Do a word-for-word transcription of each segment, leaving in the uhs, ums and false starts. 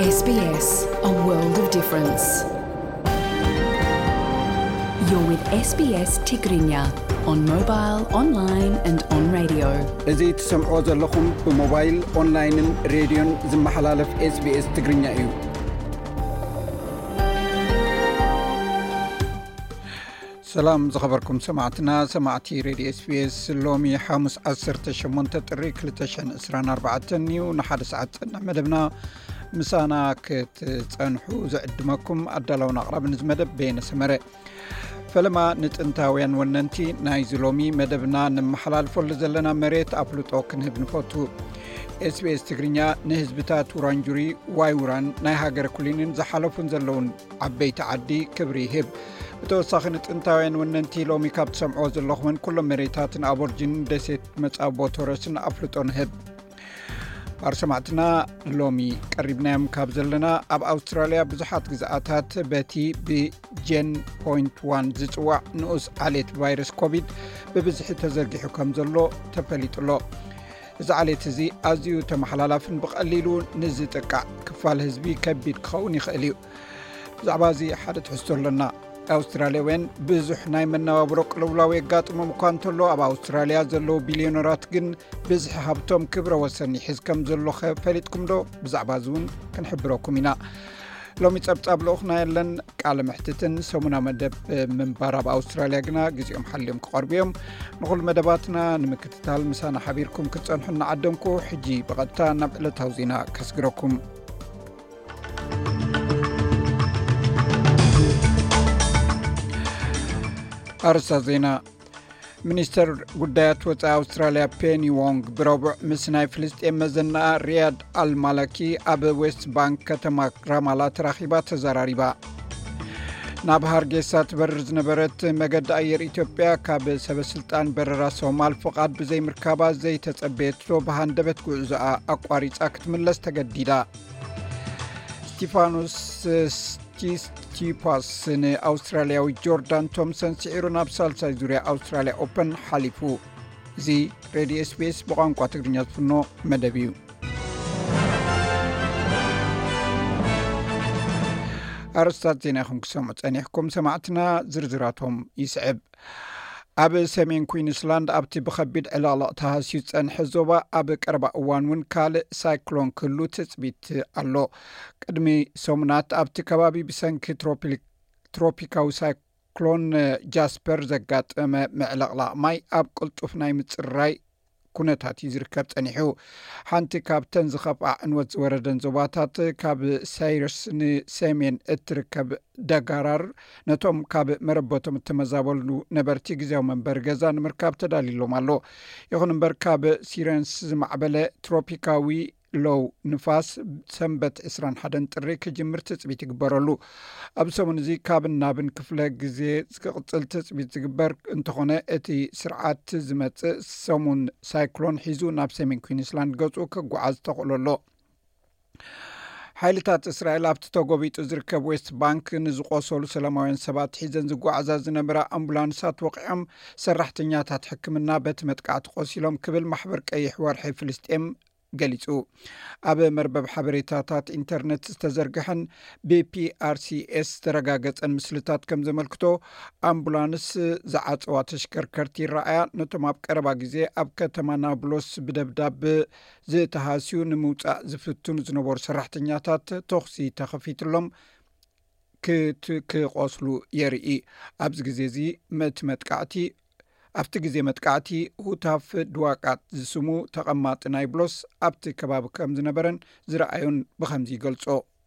S B S, a world of difference. You're with S B S Tigrinya on mobile, online and on radio. እዚህ ትሰምዑ ዘለኹም ብሞባይል ኦንላይንን ሬድዮን ዝመሓላለፍ ኤስ ቢ ኤስ ትግርኛ እዩ። ሰላም ዝኸበርኩም ሰማዕትና ሰማዕቲ ሬድዮ ኤስ ቢ ኤስ ሎሚ ሓሙስ ዓሰርተ ሸሞንተ ጥሪ ክልተ ሽሕን ዕስራን ኣርባዕተን እዩ ንሓደ ሰዓት ፀንሕ መደብና ምሳና ክትፀንሑ ዝዕድመኩም ኣዳላውን ኣቕራብን ዝመደብ በየነ ሰመረ ፈለማ ንጥንታውያን ወነንቲ ናይ ዝሎሚ መደብና ንመሓላልፈሉ ዘለና መሬት ኣፍልጦ ክንህብ ንፈቱ ኤስ ቢ ኤስ ትግርኛ ንህዝብታት ውራንጁሪ ዋይ ውራን ናይ ሃገር ኩሊንን ዝሓለፉን ዘለውን ዓበይቲ ዓዲ ክብሪ ይህብ ብተወሳኺ ንጥንታውያን ወነንቲ ሎሚ ካብ ትሰምዖ ዘለኹምን ኩሎም መሬታትን ኣቦርጅን ደሴት መጻቦ ቶረስን ኣፍልጦ ንህብ ኣርሰማዕትና ሎሚ ቀሪብናዮም ካብ ዘለና ኣብ ኣውስትራልያ ብዙሓት ግዝኣታት በቲ ብጀን ፖይንት ዋን ዝፅዋዕ ንኡስ ዓሌት ቫይረስ ኮቪድ ብብዝሒ ተዘርጊሑ ከም ዘሎ ተፈሊጡሎ እዚ ዓሌት እዚ ኣዝዩ ተመሓላላፍን ብቐሊሉ ንዝጥቃዕ ክፋል ህዝቢ ከቢድ ክኸውን ይኽእል እዩ ብዛዕባ እዚ ሓደ ትሕዝቶ ኣለና ኣውስትራልያውያን ብዙሕ ናይ መነባብሮ ቅልውላው የጋጥሞም እኳ እንተሎ ኣብ ኣውስትራልያ ዘለዉ ቢልዮነራት ግን ብዝሒ ሃብቶም ክብረ ወሰን ይሕዝ ከም ዘሎ ፈሊጥኩም ዶ ብዛዕባ እዚ እውን ክንሕብረኩም ኢና ሎሚ ፀብፃብ ልኡኽና የለን ቃለ ምሕትትን ሰሙና መደብ ምንባር ኣብ ኣውስትራልያ ግና ግዜኦም ሓልዮም ክቐርቡ እዮም ንኹሉ መደባትና ንምክትታል ምሳና ሓቢርኩም ክትፀንሑ እናዓደምኩ ሕጂ ብቐጥታ ናብ ዕለታዊ ዜና ከስግረኩም ኣርስታ ዜና ሚኒስተር ጉዳያት ወፃኢ ኣውስትራልያ ፔኒ ዎንግ ብረቡዕ ምስ ናይ ፍልስጤም መዘናኣ ሪያድ ኣልማላኪ ኣብ ዌስት ባንክ ከተማ ራማላ ተራኺባ ተዘራሪባ ናብ ሃርጌሳ ትበርር ዝነበረት መገዲ ኣየር ኢትዮጵያ ካብ ሰበስልጣን በረራ ሶማል ፍቓድ ብዘይምርካባ ዘይተፀበየትሎ ብሃንደበት ጉዕዞኣ ኣቋሪፃ ክትምለስ ተገዲዳ ስቲፋኖስ ስቲፓስ ንኣውስትራልያዊ ጆርዳን ቶምሰን ስዒሩ ናብ ሳልሳይ ዙርያ ኣውስትራልያ ኦፐን ሓሊፉ እዚ ሬድዮ ኤስ ቢ ኤስ ብቋንቋ ትግርኛ ዝፍኖ መደብ እዩ ኣርስታት ዜና ኢኹም ክሰምዑ ፀኒሕኩም ሰማዕትና ዝርዝራቶም ይስዕብ ኣብ ሰሜን ኩዊንስላንድ ኣብቲ ብከቢድ ዕላቕላቕ ተሃስዩ ዝፀንሐ ዞባ ኣብ ቀረባ እዋን እውን ካልእ ሳይክሎን ክህሉ ትፅቢት ኣሎ ቅድሚ ሰሙናት ኣብቲ ከባቢ ብሰንኪ ትሮፒካዊ ሳይክሎን ጃስፐር ዘጋጠመ ምዕልቕላቕ ማይ ኣብ ቅልጡፍ ናይ ምፅራይ ኩነታት እዩ ዝርከብ ፀኒሑ ሓንቲ ካብተን ዝኸፍኣ ዕንወት ዝወረደን ዞባታት ካብ ሳይረስ ንሰሜን እትርከብ ደጋራር ነቶም ካብ መረበቶም እተመዛበሉ ነበርቲ ግዜያዊ መንበሪ ገዛ ንምርካብ ተዳሊሎም ኣሎ ይኹን እምበር ካብ ሲረንስ ዝማዕበለ ትሮፒካዊ ሎው ንፋስ ሰንበት ዕስራን ሓደን ጥሪ ክጅምር ትፅቢት ይግበረሉ ኣብ ሰሙን እዚ ካብ ናብን ክፍለ ግዜ ዝቅፅል ትፅቢት ዝግበር እንተኾነ እቲ ስርዓት ዝመፅእ ሰሙን ሳይክሎን ሒዙ ናብ ሰሜን ኩዊንስላንድ ገፁ ክጓዓዝ ተኽእለሎ ሓይልታት እስራኤል ኣብቲ ተጎቢጡ ዝርከብ ዌስት ባንክ ንዝቆሰሉ ሰላማውያን ሰባት ሒዘን ዝጓዓዛ ዝነበራ ኣምቡላንሳት ወቂዖም ሰራሕተኛታት ሕክምና በቲ መጥቃዕቲ ቆሲሎም ክብል ማሕበር ቀይሕ ወርሒ ፍልስጤም ገሊጹ ኣብ መርበብ ሓበሬታታት ኢንተርኔት ዝተዘርግሐን ብፒአርሲኤስ ተረጋገፀን ምስልታት ከም ዘመልክቶ ኣምቡላንስ ዝዓፀዋ ተሽከርከርቲ ይረኣያ ነቶም ኣብ ቀረባ ግዜ ኣብ ከተማ ናብሎስ ብደብዳብ ዝተሃስዩ ንምውፃእ ዝፍትኑ ዝነበሩ ሰራሕተኛታት ተኽሲ ተኸፊትሎም ክቆስሉ የርኢ ኣብዚ ግዜ እዚ መት መጥቃዕቲ ኣብቲ ግዜ መጥቃዕቲ ሁታፍ ድዋቃት ዝስሙ ተቐማጢ ናይ ብሎስ ኣብቲ ከባቢ ከም ዝነበረን ዝረኣዩን ብከምዚ ይገልጾ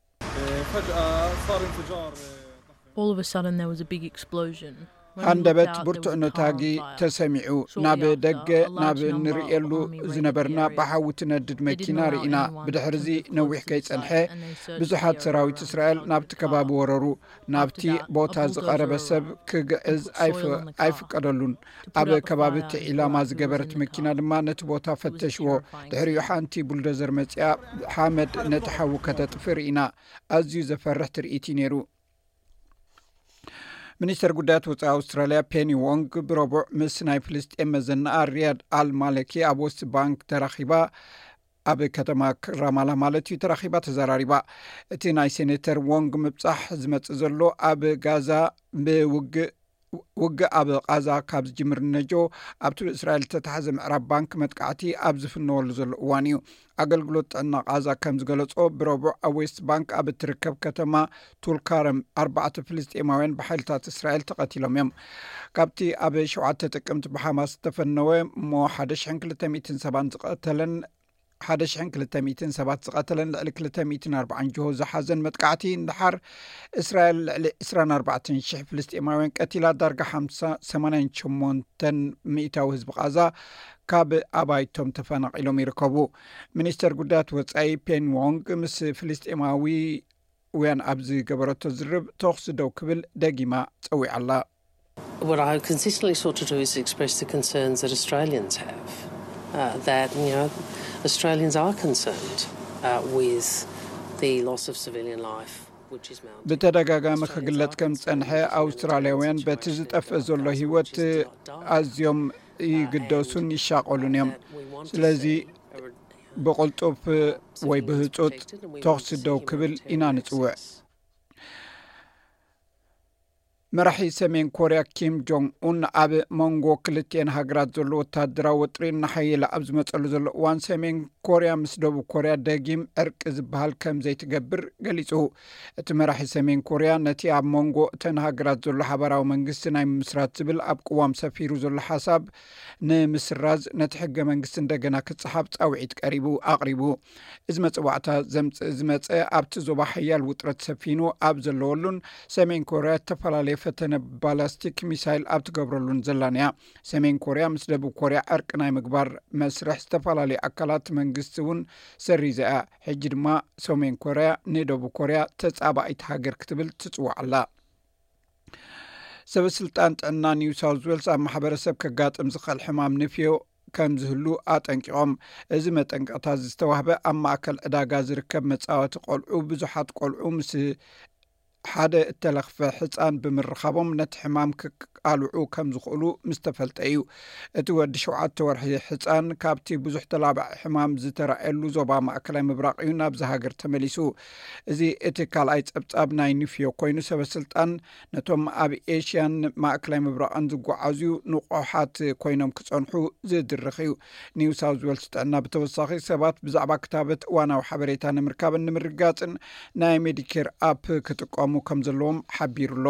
All of a sudden there was a big explosion. ሃንደበት ብርቱዕ ነታጊ ተሰሚዑ ናብ ደገ ናብ ንሪኤሉ ዝነበርና ብሓዊ ትነድድ መኪና ርኢና ብድሕሪዚ ነዊሕ ከይፀንሐ ብዙሓት ሰራዊት እስራኤል ናብቲ ከባቢ ወረሩ ናብቲ ቦታ ዝቐረበ ሰብ ክግዕዝ ኣይፍቀደሉን ኣብ ከባቢ እቲ ዒላማ ዝገበረት መኪና ድማ ነቲ ቦታ ፈተሽዎ ድሕሪኡ ሓንቲ ቡልዶዘር መፅያ ሓመድ ነቲ ሓዊ ከተጥፊ ርኢና ኣዝዩ ዘፈርሕ ትርኢት እዩ ነይሩ ሚኒስተር ጉዳያት ወፃኢ ኣውስትራልያ ፔኒ ዎንግ ብረቡዕ ምስ ናይ ፍልስጤም መዘናኣ ሪያድ ኣልማላኪ ኣብ ዌስት ባንክ ተራኺባ ኣብ ከተማ ራማላ ማለት እዩ ተራኺባ ተዘራሪባ እቲ ናይ ሴኔተር ወንግ ምብጻሕ ዝመጽእ ዘሎ ኣብ ጋዛ ብውግእ ውግእ ኣብ ቃዛ ካብ ዝጅምር ነጆ ኣብቲ እስራኤል ተታሕዘ ምዕራብ ባንክ መጥቃዕቲ ኣብ ዝፍነወሉ ዘሎ እዋን እዩ ኣገልግሎት ጥዕና ቃዛ ከም ዝገለጾ ብረቡዕ ኣብ ዌስት ባንክ ኣብ እትርከብ ከተማ ቱልካረም ኣርባዕተ ፍልስጤማውያን ብሓይልታት እስራኤል ተቐቲሎም እዮም ካብቲ ኣብ ሸውዓተ ጥቅምቲ ብሓማስ ዝተፈነወ እሞ ሓደ ሽሕን ክልተ ሚእትን ሰባት ዝቐተለን ሓደ ሽሕን ክልተ ሚእትን ሰባት ዝቐተለን ልዕሊ ክልተ ሚእትን ኣርባዓን ጆሆ ዝሓዘን መጥቃዕቲ እንድሓር እስራኤል ልዕሊ ዕስራን ኣርባዕተን ሽሕ ፍልስጤማውያን ቀቲላ ዳርጋ ሓምሳ ሰማንያን ሸሞንተን ሚእታዊ ህዝቢ ቃዛ ካብ ኣባይቶም ተፈናቂሎም ይርከቡ ሚኒስተር ጉዳያት ወጻኢ ፔን ዎንግ ምስ ፍልስጤማዊውያን ኣብ ዝገበረቶ ዝርብ ተኽሲ ደው ክብል ደጊማ ፀዊዕ ኣላ What I consistently sought to do is express the concerns that Australians have uh, that you know Australians are concerned uh, with the loss of civilian life which is mounting. በተደጋጋሚ ክግለጽ ከም ጸንሐ አውስትራሊያውያን በቲ ዝጠፍእ ዘሎ ህይወት ኣዝዮም ይግደሱን ይሻቀሉን እዮም ስለዚ ብቁልጡፍ ወይ ብህጹጽ ተኽሲ ደው ክብል ኢና ንጽውዕ መራሒ ሰሜን ኮርያ ኪም ጆንግ ኡን ኣብ መንጎ ክልቲአን ሃገራት ዘሎ ወታደራዊ ውጥሪ እናሓየለ ኣብ ዝመጸሉ ዘሎ እዋን ሰሜን ኮርያ ምስ ደቡብ ኮርያ ደጊም ዕርቂ ዝበሃል ከም ዘይትገብር ገሊጹ እቲ መራሒ ሰሜን ኮርያ ነቲ ኣብ መንጎ እተን ሃገራት ዘሎ ሓበራዊ መንግስቲ ናይ ምስራት ዝብል ኣብ ቅዋም ሰፊሩ ዘሎ ሓሳብ ንምስራዝ ነቲ ሕገ መንግስቲ እንደገና ክጽሓፍ ጻውዒት ቀሪቡ ኣቕሪቡ እዚ መጽዋዕታ ዘምጽእ ዝመጸ ኣብቲ ዞባ ሓያል ውጥረት ሰፊኑ ኣብ ዘለወሉን ሰሜን ኮርያ ተፈላለየ ፈተነ ባላስቲክ ሚሳይል ኣብ ትገብረሉን ዘላንያ ሰሜን ኮርያ ምስ ደቡብ ኮርያ ዕርቂ ናይ ምግባር መስርሕ ዝተፈላለዩ ኣካላት መንግስቲ እውን ሰሪዘያ ሕጂ ድማ ሰሜን ኮርያ ንደቡብ ኮርያ ተጻባኢት ሃገር ክትብል ትጽዋዕ ኣላ ሰበስልጣን ጥዕና ኒው ሳውዝ ዌልስ ኣብ ማሕበረሰብ ከጋጥም ዝኽእል ሕማም ንፍዮ ከም ዝህሉ ኣጠንቂቖም እዚ መጠንቀቕታ ዝተዋህበ ኣብ ማእከል ዕዳጋ ዝርከብ መጻወቲ ቆልዑ ብዙሓት ቆልዑ ምስ ሓደ እተለኽፈ ሕፃን ብምርኻቦም ነቲ ሕማም ክቃልዑ ከም ዝኽእሉ ምስ ተፈልጠ እዩ እቲ ወዲ ሸውዓተ ወርሒ ሕፃን ካብቲ ብዙሕ ተላባዕ ሕማም ዝተረኣየሉ ዞባ ማእከላይ ምብራቅ እዩ ናብዚ ሃገር ተመሊሱ እዚ እቲ ካልኣይ ጸብጻብ ናይ ንፍዮ ኮይኑ ሰበስልጣን ነቶም ኣብ ኤሽያን ማእከላይ ምብራቅን ዝጓዓዝዩ ንቑሓት ኮይኖም ክጸንሑ ዝድርኽ እዩ ኒው ሳውዝ ዌልስ ጥዕና ብተወሳኺ ሰባት ብዛዕባ ክታበት እዋናዊ ሓበሬታ ንምርካብን ንምርጋጽን ናይ ሜዲኬር ኣፕ ክጥቀሙ ከም ዘለዎም ሓቢሩሎ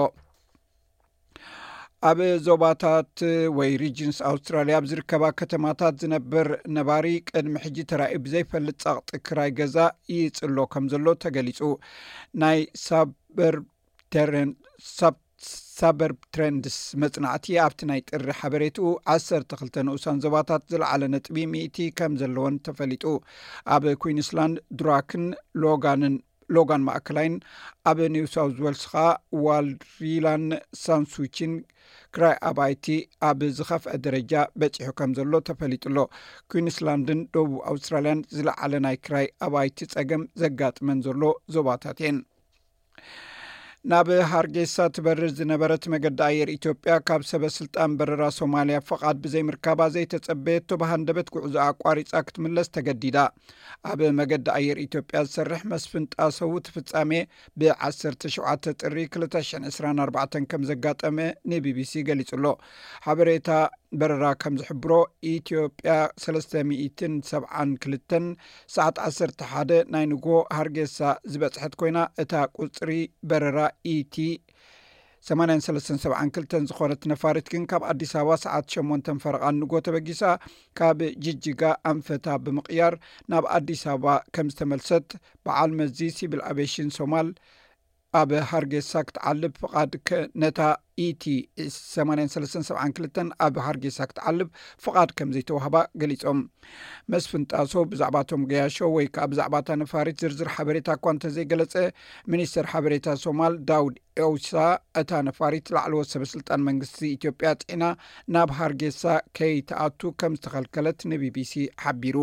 ኣብ ዞባታት ወይ ሪጅንስ ኣውስትራልያ ኣብ ዝርከባ ከተማታት ዝነበር ነባሪ ቅድሚ ሕጂ ተራእዩ ብዘይፈልጥ ጸቕጢ ክራይ ገዛ ይጽሎ ከም ዘሎ ተገሊጹ ናይ ሳበር ተረን ሳብ ሳበርብ ትሬንድስ መጽናዕቲ ኣብቲ ናይ ጥሪ ሓበሬትኡ ዓሰርተ ክልተ ንኡሳን ዞባታት ዝለዓለ ነጥቢ ሚእቲ ከም ዘለዎን ተፈሊጡ ኣብ ኩዊንስላንድ ድራክን ሎጋንን ሎጋን ማእከላይን ኣብ ኒው ሳውዝ ዌልስ ኸ ዋልሪላን ሳንሱቺን ክራይ ኣባይቲ ኣብ ዝኸፍአ ደረጃ በፂሑ ከም ዘሎ ተፈሊጡሎ ኩዊንስላንድን ደቡብ ኣውስትራልያን ዝለዓለ ናይ ክራይ ኣባይቲ ጸገም ዘጋጥመን ዘሎ ዞባታት እየን ናብ ሃርጌሳ ትበርር ዝነበረት መገዲ ኣየር ኢትዮጵያ ካብ ሰበስልጣን በረራ ሶማልያ ፈቃድ ብዘይምርካባ ዘይተጸበየቶ ብሃንደበት ጉዕዞ ኣቋሪጻ ክትምለስ ተገዲዳ ኣብ መገዲ ኣየር ኢትዮጵያ ዝሰርሕ መስፍን ጣሰው ትፍጻሜ ብዓሰርተ ሸውዓተ ጥሪ ክልተ ሽሕን ዕስራን ኣርባዕተን ከም ዘጋጠመ ንቢቢሲ ገሊጹሎ ሓበሬታ በረራ ከም ዝሕብሮ ኢትዮጵያ ሰለስተ ሚእትን ሰብዓን ክልተን ሰዓት ዓሰርተ ሓደ ናይ ንጎ ሃርጌሳ ዝበጽሐት ኮይና እታ ቁጽሪ በረራ ኢቲ ሰማንያን ሰለስተን ሰብዓን ክልተን ዝኾነት ነፋሪት ግን ካብ ኣዲስ ኣበባ ሰዓት ሸሞንተ ፈረቓን ንጎ ተበጊሳ ካብ ጅጅጋ ኣንፈታ ብምቕያር ናብ ኣዲስ ኣበባ ከም ዝተመልሰት በዓል መዚ ሲቪል አቪዬሽን ሶማል ኣብ ሃርጌሳ ክትዓልብ ፍቃድ ነታ ኢቲ ሰማንያን ሰለስተን ሰብዓን ክልተን ኣብ ሃርጌሳ ክትዓልብ ፍቃድ ከም ዘይተዋህባ ገሊጾም መስፍን ጣሶ ብዛዕባቶም ገያሾ ወይ ከዓ ብዛዕባታ ነፋሪት ዝርዝር ሓበሬታ እኳ እንተዘይገለጸ ሚኒስተር ሓበሬታ ሶማል ዳውድ ኤውሳ እታ ነፋሪት ላዕለወ ሰበስልጣን መንግስቲ ኢትዮጵያ ጤና ናብ ሃርጌሳ ከይተኣቱ ከም ዝተኸልከለት ንቢቢሲ ሓቢሩ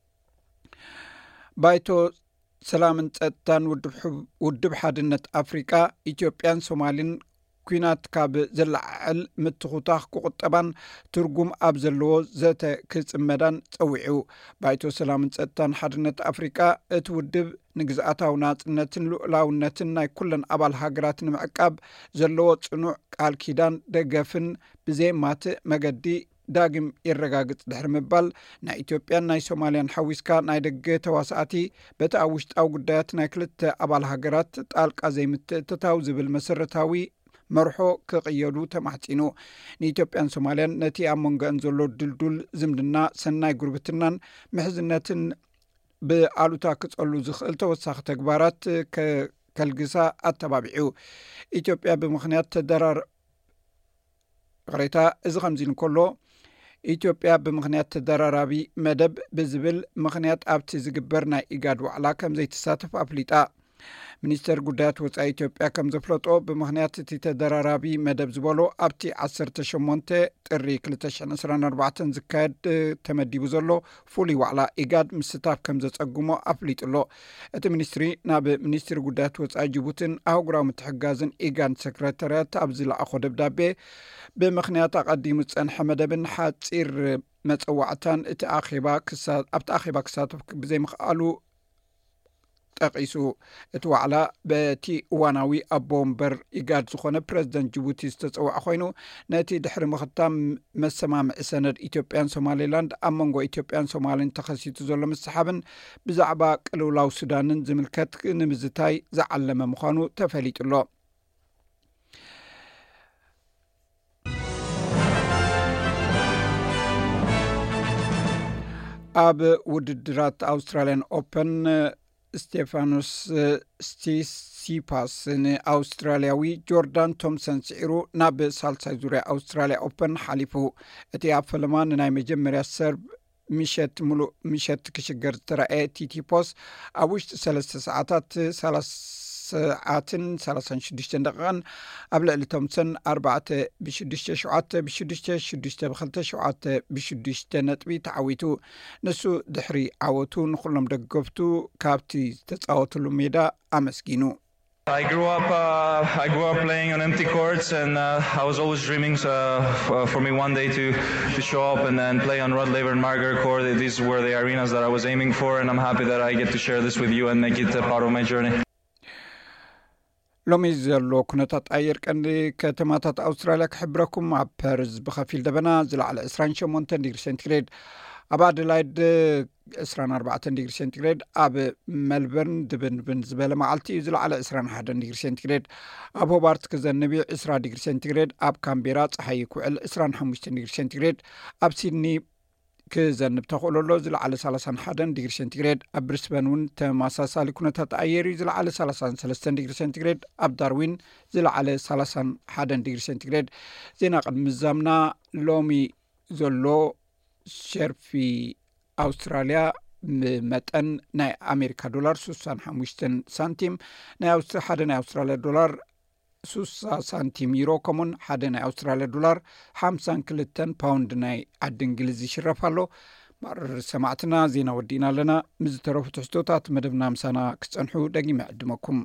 ባይቶ ሰላምን ጸጥታን ውድብ ሓድነት ኣፍሪቃ ኢትዮጵያን ሶማልን ኩናት ካብ ዝለዓል ምትኹታኽ ክቁጠባን ትርጉም ኣብ ዘለዎ ዘተ ክጽመዳን ፀዊዑ ባይቶ ሰላምን ጸጥታን ሓድነት ኣፍሪቃ እቲ ውድብ ንግዝኣታዊ ናጽነትን ሉዕላውነትን ናይ ኩለን ኣባል ሃገራት ንምዕቃብ ዘለዎ ጽኑዕ ቃል ኪዳን ደገፍን ብዘይማትእ መገዲ ዳግም ይረጋግጽ ድሕሪ ምባል ናይ ኢትዮጵያን ናይ ሶማልያን ሓዊስካ ናይ ደገ ተዋሳእቲ በቲ ኣብ ውሽጣዊ ጉዳያት ናይ ክልተ ኣባል ሃገራት ጣልቃ ዘይምትእትታው ዝብል መሰረታዊ መርሖ ክቕየዱ ተማሕፂኑ ንኢትዮጵያን ሶማልያን ነቲ ኣብ መንጎአን ዘሎ ድልዱል ዝምድና ሰናይ ጉርብትናን ምሕዝነትን ብኣሉታ ክጸሉ ዝኽእል ተወሳኺ ተግባራት ከልግሳ ኣተባቢዑ ኢትዮጵያ ብምኽንያት ተደራር ቅሬታ እዚ ከምዚ እንከሎ ኢትዮጵያ ብምኽንያት ተደራራቢ መደብ ብዝብል ምኽንያት ኣብቲ ዝግበር ናይ ኢጋድ ዋዕላ ከም ዘይተሳተፍ ኣፍሊጣ ሚኒስተር ጉዳያት ወፃኢ ኢትዮጵያ ከም ዘፍለጦ ብምኽንያት እቲ ተደራራቢ መደብ ዝበሎ ኣብቲ ዓሰርተ ሸሞንተ ጥሪ ክልተ ሽሕን ዕስራን ኣርባዕተን ዝካየድ ተመዲቡ ዘሎ ፍሉይ ዋዕላ ኢጋድ ምስታፍ ከም ዘጸጉሞ ኣፍሊጡሎ እቲ ሚኒስትሪ ናብ ሚኒስትሪ ጉዳያት ወፃኢ ጅቡትን ኣህጉራዊ ምትሕጋዝን ኢጋድ ሰክረታርያት ኣብ ዝለኣኾ ደብዳቤ ብምኽንያት ኣቐዲሙ ዝጸንሐ መደብን ሓፂር መፀዋዕታን እቲ ኣኼባ ክሳብ ኣብቲ ኣኼባ ክሳተፍ ብዘይምኽኣሉ ጠቂሱ እቲ ዋዕላ በቲ እዋናዊ ኣቦ እምበር ኢጋድ ዝኾነ ፕረዚደንት ጅቡቲ ዝተፀዋዕ ኮይኑ ነቲ ድሕሪ ምኽታም መሰማምዒ ሰነድ ኢትዮጵያን ሶማሌላንድ ኣብ መንጎ ኢትዮጵያን ሶማልን ተኸሲቱ ዘሎ ምስሓብን ብዛዕባ ቅልውላው ሱዳንን ዝምልከት ንምዝታይ ዝዓለመ ምዃኑ ተፈሊጡሎ ኣብ ውድድራት ኣውስትራልያን ኦፐን ስቴፋኖስ ስቲሲፓስ ንኣውስትራልያዊ ጆርዳን ቶምሰን ስዒሩ ናብ ሳልሳይ ዙርያ ኣውስትራልያ ኦፐን ሓሊፉ እቲ ኣብ ፈለማ ናይ መጀመርያ ሰርብ ምሸት ሙሉእ ምሸት ክሽገር ዝተረኣየ ቲቲፖስ ኣብ ውሽጢ ሰለስተ ሰዓታት ሰዓትን ሰላሳን ሽዱሽተን ደቂቃን ኣብ ልዕሊ ቶምሰን ኣርባዕተ ብሽዱሽተ ሸውዓተ ብሽዱሽተ ሽዱሽተ ብክልተ ሸውዓተ ብሽዱሽተ ነጥቢ ተዓዊቱ ንሱ ድሕሪ ዓወቱ ንኩሎም ደገፍቱ ካብቲ ዝተፃወተሉ ሜዳ ኣመስጊኑ I grew up uh, I grew up playing on empty courts and uh, I was always dreaming uh, for me one day to to show up and then play on Rod Laver and Margaret Court. These were the arenas that I was aiming for and I'm happy that I get to share this with you and make it a part of my journey. ሎሚ ዘሎ ኩነታት ኣየር ቀንዲ ከተማታት ኣውስትራልያ ክሕብረኩም ኣብ ፐርዝ ብኸፊል ደበና ዝለዓለ ዕስራን ሸሞንተ ዲግሪ ሴንቲግሬድ ኣብ ኣደላይድ ዕስራን ኣርባዕተ ዲግሪ ሴንቲግሬድ ኣብ ሜልበርን ድብንብን ዝበለ መዓልቲ ዝለዓለ ዕስራን ሓደ ዲግሪ ሴንቲግሬድ ኣብ ሆባርት ክዘንብ ዕስራ ዲግሪ ሴንቲግሬድ ኣብ ካምቤራ ፀሓይ ኩዕል ዕስራን ሓሙሽተ ዲግሪ ሴንቲግሬድ ኣብ ሲድኒ ክዘንብ ተኽእለሎ ዝለዓለ ሰላሳን ሓደ ዲግሪ ሴንቲግሬድ ኣብ ብሪስበን እውን ተመሳሳሊ ኩነታት ኣየር ዝለዓለ ሰላሳን ሰለስተ ዲግሪ ሴንቲግሬድ ኣብ ዳርዊን ዝለዓለ ሰላሳን ሓደ ዲግሪ ሴንቲግሬድ ዜና ቅድሚ ምዛምና ሎሚ ዘሎ ሸርፊ ኣውስትራልያ መጠን ናይ ኣሜሪካ ዶላር ስሳን ሓሙሽተ ሳንቲም ናይ ኣውስትራ ሓደ ናይ ኣውስትራልያ ዶላር ሱሳ ሳንቲም ዩሮ ኮሙን ሓደ ናይ ኣውስትራልያ ዶላር ሓምሳን ክልተን ፓውንድ ናይ ዓዲ እንግሊዝ ይሽረፋሎ ማር ሰማዕትና ዜና ወዲና ኣለና ምዝተረፉ ትሕቶታት መደብና ምሳና ክጸንሑ ደጊመ ዕድመኩም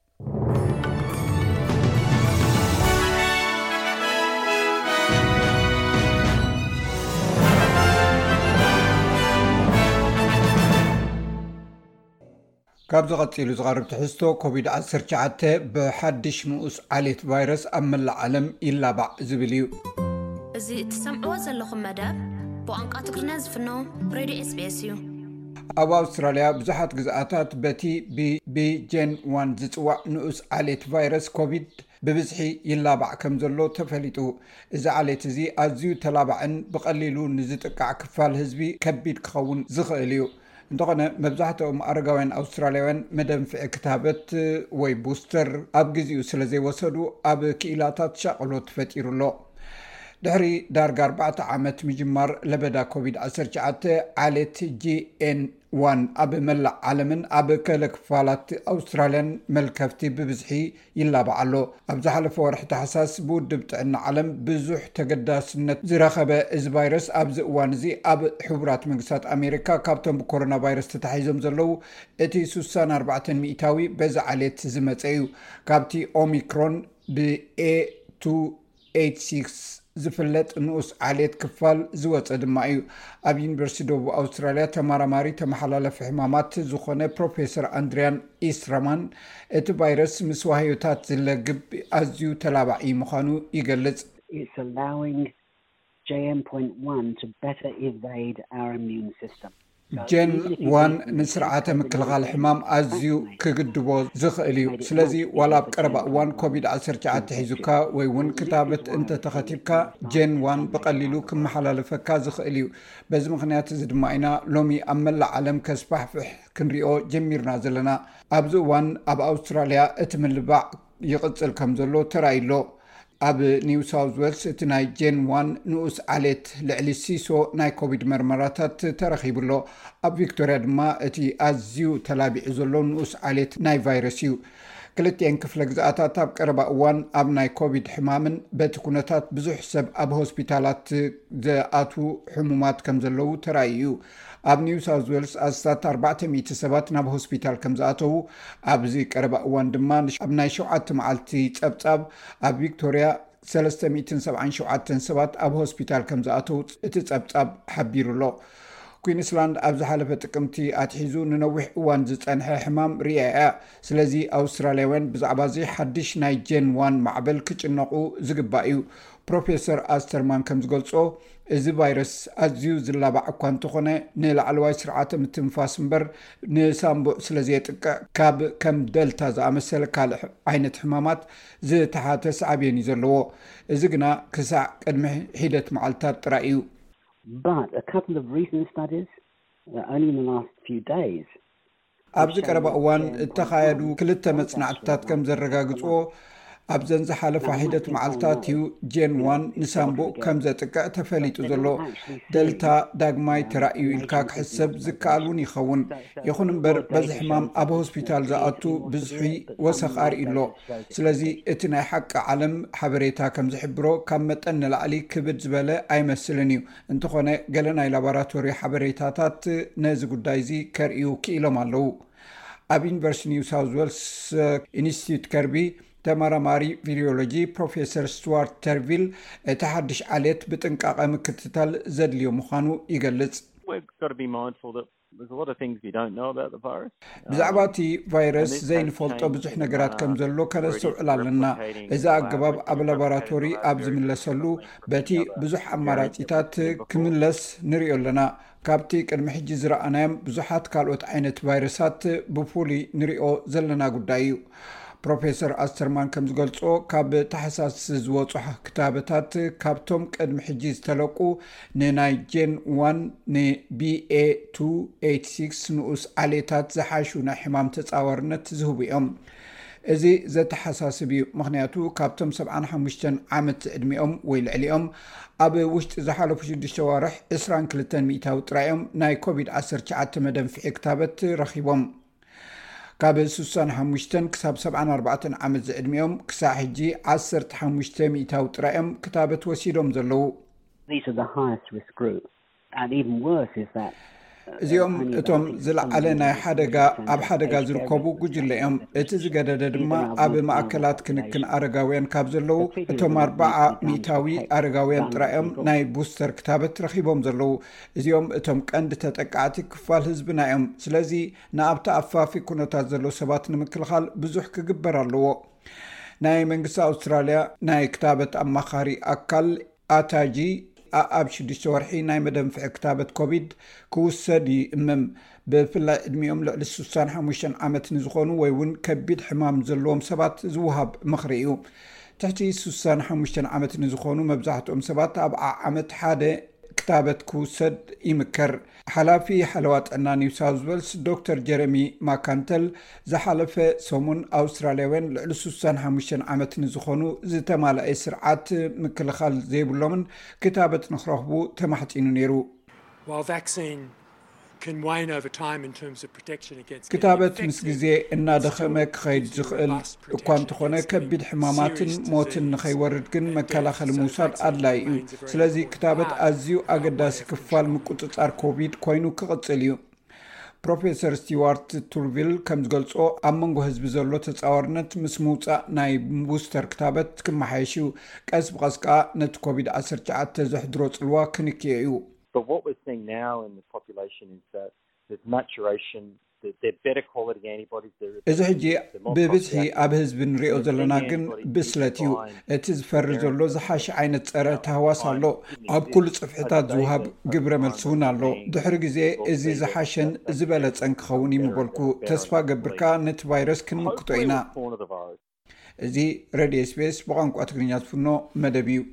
ካብ ዝቐፂሉ ዝቐርብ ትሕዝቶ ኮቪድ ዓሰርተ ትሽዓተ ብሓድሽ ምኡስ ዓሌት ቫይረስ ኣብ መላእ ዓለም ይላባዕ ዝብል እዩ እዚ እትሰምዕዎ ዘለኹም መደብ ብቋንቋ ትግርኛ ዝፍኖ ሬድዮ ኤስ ቢ ኤስ እዩ ኣብ ኣውስትራልያ ብዙሓት ግዝኣታት በቲ ብጄን ዋን ዝፅዋዕ ንኡስ ዓሌት ቫይረስ ኮቪድ ብብዝሒ ይላባዕ ከም ዘሎ ተፈሊጡ እዚ ዓሌት እዚ ኣዝዩ ተላባዕን ብቐሊሉ ንዝጥቃዕ ክፋል ህዝቢ ከቢድ ክኸውን ዝኽእል እዩ እንተኾነ መብዛሕትኦም ኣረጋውያን ኣውስትራልያውያን መደንፍዒ ክታበት ወይ ቡስተር ኣብ ግዚኡ ስለ ዘይወሰዱ ኣብ ክኢላታት ሻቕሎ ተፈጢሩሎ ድሕሪ ዳርጋ ኣርባዕተ ዓመት ምጅማር ለበዳ ኮቪድ ዓሰርተ ትሽዓተ ዓሌት ጂኤን ዋን ኣብ መላእ ዓለምን ኣብ ከለ ክፋላት ኣውስትራልያን መልከፍቲ ብብዝሒ ይላባዓሎ ኣብ ዝሓለፈ ወርሒ ታሕሳስ ብውድብ ጥዕና ዓለም ብዙሕ ተገዳስነት ዝረኸበ እዚ ቫይረስ ኣብዚ እዋን እዚ ኣብ ሕቡራት መንግስታት ኣሜሪካ ካብቶም ብኮሮና ቫይረስ ተታሒዞም ዘለው እቲ ስሳን ኣርባዕተ ሚእታዊ በዚ ዓሌት ዝመፀ እዩ ካብቲ ኦሚክሮን ብኤ two eight six ዝፍለጥ ንኡስ ዓሌት ክፋል ዝወፀ ድማ እዩ ኣብ ዩኒቨርሲቲ ደቡብ ኣውስትራልያ ተመራማሪ ተመሓላለፊ ሕማማት ዝኾነ ፕሮፌሰር አንድሪያን ኢስትራማን እቲ ቫይረስ ምስ ዋህዮታት ዝለግብ ኣዝዩ ተላባዒ ምዃኑ ይገልጽ It's allowing J M one to better evade our immune system. ጀን ዋን ንስርዓተ ምክልኻል ሕማም ኣዝዩ ክግድቦ ዝኽእል እዩ ስለዚ ዋላ ኣብ ቀረባ እዋን ኮቪድ ዓሰርተ ሸሞንተ ሒዙካ ወይ እውን ክታበት እንተተኸቲብካ ጀን ዋን ብቐሊሉ ክመሓላለፈካ ዝኽእል እዩ በዚ ምክንያት እዚ ድማ ኢና ሎሚ ኣብ መላእ ዓለም ከስፋሕፍሕ ክንሪኦ ጀሚርና ዘለና ኣብዚ እዋን ኣብ ኣውስትራልያ እቲ ምልባዕ ይቕፅል ከም ዘሎ ተራእዩሎ ኣብ ኒው ሳውዝ ዌልስ እቲ ናይ ጀን ዋን ንኡስ ዓሌት ልዕሊ ሲሶ ናይ ኮቪድ መርመራታት ተረኺቡሎ ኣብ ቪክቶሪያ ድማ እቲ ኣዝዩ ተላቢዑ ዘሎ ንኡስ ዓሌት ናይ ቫይረስ እዩ ክልቲአን ክፍለ ግዝኣታት ኣብ ቀረባ እዋን ኣብ ናይ ኮቪድ ሕማምን በቲ ኩነታት ብዙሕ ሰብ ኣብ ሆስፒታላት ዝኣትዉ ሕሙማት ከም ዘለዉ ተራእዩ ኣብ ኒው ሳውዝ ዌልስ ኣስታት ኣርባዕተ ሚእቲ ሰባት ናብ ሆስፒታል ከም ዝኣተዉ ኣብዚ ቀረባ እዋን ድማ ኣብ ናይ ሸውዓተ መዓልቲ ጸብጻብ ኣብ ቪክቶሪያ ሰለስተ ሚእትን ሰብዓን ሸውዓተን ሰባት ኣብ ሆስፒታል ከም ዝኣተዉ እቲ ጸብጻብ ሓቢሩሎ ኩዊንስላንድ ኣብ ዝሓለፈ ጥቅምቲ ኣትሒዙ ንነዊሕ እዋን ዝጸንሐ ሕማም ርኢያ ስለዚ ኣውስትራልያውያን ብዛዕባ እዚ ሓድሽ ናይ ጀን ዋን ማዕበል ክጭነቁ ዝግባእ እዩ ፕሮፌሰር ኣስተርማን ከም ዝገልጾ እዚ ቫይረስ ኣዝዩ ዝላባዕ እኳ እንተኾነ ንላዕለዋይ ስርዓተ ምትንፋስ እምበር ንሳምቡዕ ስለዘየጥቅዕ ካብ ከም ደልታ ዝኣመሰለ ካልእ ዓይነት ሕማማት ዝተሓተ ሳዕብየን እዩ ዘለዎ እዚ ግና ክሳዕ ቅድሚ ሒደት መዓልታት ጥራይ እዩ But a couple of recent studies, uh, only in the last few days, ኣብዚ ቀረባ እዋን እተኻየዱ ክልተ መጽናዕትታት ከም ዘረጋግጽዎ ኣብ ዘንዚ ሓለፋ ሒደት መዓልታት እዩ ጀን ዋን ንሳምቡዕ ከም ዘጥቅዕ ተፈሊጡ ዘሎ ደልታ ዳግማይ ተራእዩ ኢልካ ክሕሰብ ዝከኣል እውን ይኸውን ይኹን እምበር በዚ ሕማም ኣብ ሆስፒታል ዝኣቱ ብዙሒ ወሰኻር ኢሎ ስለዚ እቲ ናይ ሓቂ ዓለም ሓበሬታ ከም ዝሕብሮ ካብ መጠን ንላዕሊ ክብድ ዝበለ ኣይመስልን እዩ እንተኾነ ገለ ናይ ላቦራቶሪ ሓበሬታታት ነዚ ጉዳይ እዚ ከርእዩ ክኢሎም ኣለዉ ኣብ ዩኒቨርሲቲ ኒው ሳውዝ ዌልስ ኢንስቲትዩት ከርቢ ተመራማሪ ቪሪዮሎጂ ፕሮፌሰር ስቱዋርት ተርቪል እቲ ሓድሽ ዓሌት ብጥንቃቐ ምክትታል ዘድልዮ ምዃኑ ይገልጽ ብዛዕባ እቲ ቫይረስ ዘይንፈልጦ ብዙሕ ነገራት ከም ዘሎ ከነስተውዕል ኣለና እዚ ኣገባብ ኣብ ላቦራቶሪ ኣብ ዝምለሰሉ በቲ ብዙሕ ኣማራፂታት ክምለስ ንሪኦ ኣለና ካብቲ ቅድሚ ሕጂ ዝረኣናዮም ብዙሓት ካልኦት ዓይነት ቫይረሳት ብፍሉይ ንሪኦ ዘለና ጉዳይ እዩ ፕሮፌሰር ኣስተርማን ከም ዝገልጾ ካብ ታሕሳስ ዝወፁ ክታበታት ካብቶም ቅድሚ ሕጂ ዝተለቁ ንናይ ጀን ዋን ንቢኤ two eighty-six ንኡስ ዓሌታት ዝሓሹ ናይ ሕማም ተፃዋርነት ዝህቡ እዮም እዚ ዘተሓሳስብ እዩ ምክንያቱ ካብቶም ሰብዓን ሓሙሽተ ዓመት ዕድሚኦም ወይ ልዕሊኦም ኣብ ውሽጢ ዝሓለፉ ሽዱሽተ ዋርሕ ዕስራን ክልተን ሚእታዊ ጥራዮም ናይ ኮቪድ ዓሰርተ ሸሞንተ መደንፍዒ ክታበት ረኺቦም ካብ ስሳን ሓሙሽተን ክሳብ ሰብዓን ኣርባዕተን ዓመት ዝዕድሚኦም ክሳብ ሕጂ ዓሰርተ ሓሙሽተ ሚእታዊ ጥራዮም ክታበት ወሲዶም ዘለዉ these are the highest risk group and even worse is that እዚኦም እቶም ዝለዓለ ናይ ሓደጋ ኣብ ሓደጋ ዝርከቡ ጉጅለ እዮም እቲ ዝገደደ ድማ ኣብ ማእከላት ክንክን ኣረጋውያን ካብ ዘለዉ እቶም ኣርባዓ ሚእታዊ ኣረጋውያን ጥራዮም ናይ ቡስተር ክታበት ረኺቦም ዘለዉ እዚኦም እቶም ቀንዲ ተጠቃዕቲ ክፋል ህዝብና እዮም ስለዚ ንኣብቲ ኣፋፊ ኩነታት ዘሎ ሰባት ንምክልኻል ብዙሕ ክግበር ኣለዎ ናይ መንግስቲ ኣውስትራልያ ናይ ክታበት ኣማኻሪ ኣካል ኣታጂ ኣብ ሽዱሽተ ወርሒ ናይ መደንፍዒ ክታበት ኮቪድ ክውሰድ ይእምም ብፍላይ ዕድሚኦም ልዕሊ ስሳን ሓሙሽተ ዓመት ንዝኾኑ ወይ እውን ከቢድ ሕማም ዘለዎም ሰባት ዝውሃብ ምኽሪ እዩ ትሕቲ ስሳን ሓሙሽተ ዓመት ንዝኾኑ መብዛሕትኦም ሰባት ኣብ ዓመት ሓደ ክታበት ክውሰድ ይምከር ሓላፊ ሓለዋ ጥዕና ኒው ሳውዝ ዌልስ ዶክተር ጀረሚ ማካንተል ዝሓለፈ ሰሙን ኣውስትራልያውያን ልዕሊ ስሳን ሓሙሽተ ዓመት ንዝኾኑ ዝተማልአ ስርዓት ምክልኻል ዘይብሎምን ክታበት ንኽረኽቡ ተማሕፂኑ ነይሩ ክታበት ምስ ግዜ እናደኸመ ክኸይድ ዝኽእል እኳ እንተኾነ ከቢድ ሕማማትን ሞትን ንኸይወርድ ግን መከላኸሊ ምውሳድ ኣድላይ እዩ ስለዚ ክታበት ኣዝዩ ኣገዳሲ ክፋል ምቁፅፃር ኮቪድ ኮይኑ ክቕፅል እዩ ፕሮፌሰር ስቲዋርት ቱርቪል ከም ዝገልጾ ኣብ መንጎ ህዝቢ ዘሎ ተጻዋርነት ምስ ምውፃእ ናይ ቡስተር ክታበት ክመሓየሽ ቀስ ብቐስ ከዓ ነቲ ኮቪድ ዓሰርተ ትሽዓተ ዘሕድሮ ጽልዋ ክንክዮ እዩ But what we're seeing now in the population is that there's maturation, they're better quality antibodies. እዚ ሕጂ ብብዝሒ ኣብ ህዝቢ ንሪኦ ዘለና ግን ብስለት እዩ እቲ ዝፈሪ ዘሎ ዝሓሸ ዓይነት ፀረ ተህዋስ ኣሎ ኣብ ኩሉ ፅፍሕታት ዝውሃብ ግብረ መልሲ እውን ኣሎ ድሕሪ ግዜ እዚ ዝሓሸን ዝበለፀን ክኸውን ይምበልኩ ተስፋ ገብርካ ነቲ ቫይረስ ክንምክቶ ኢና እዚ ሬድዮ ኤስ ቢ ኤስ ብቋንቋ ትግርኛ ዝፍኖ መደብ እዩ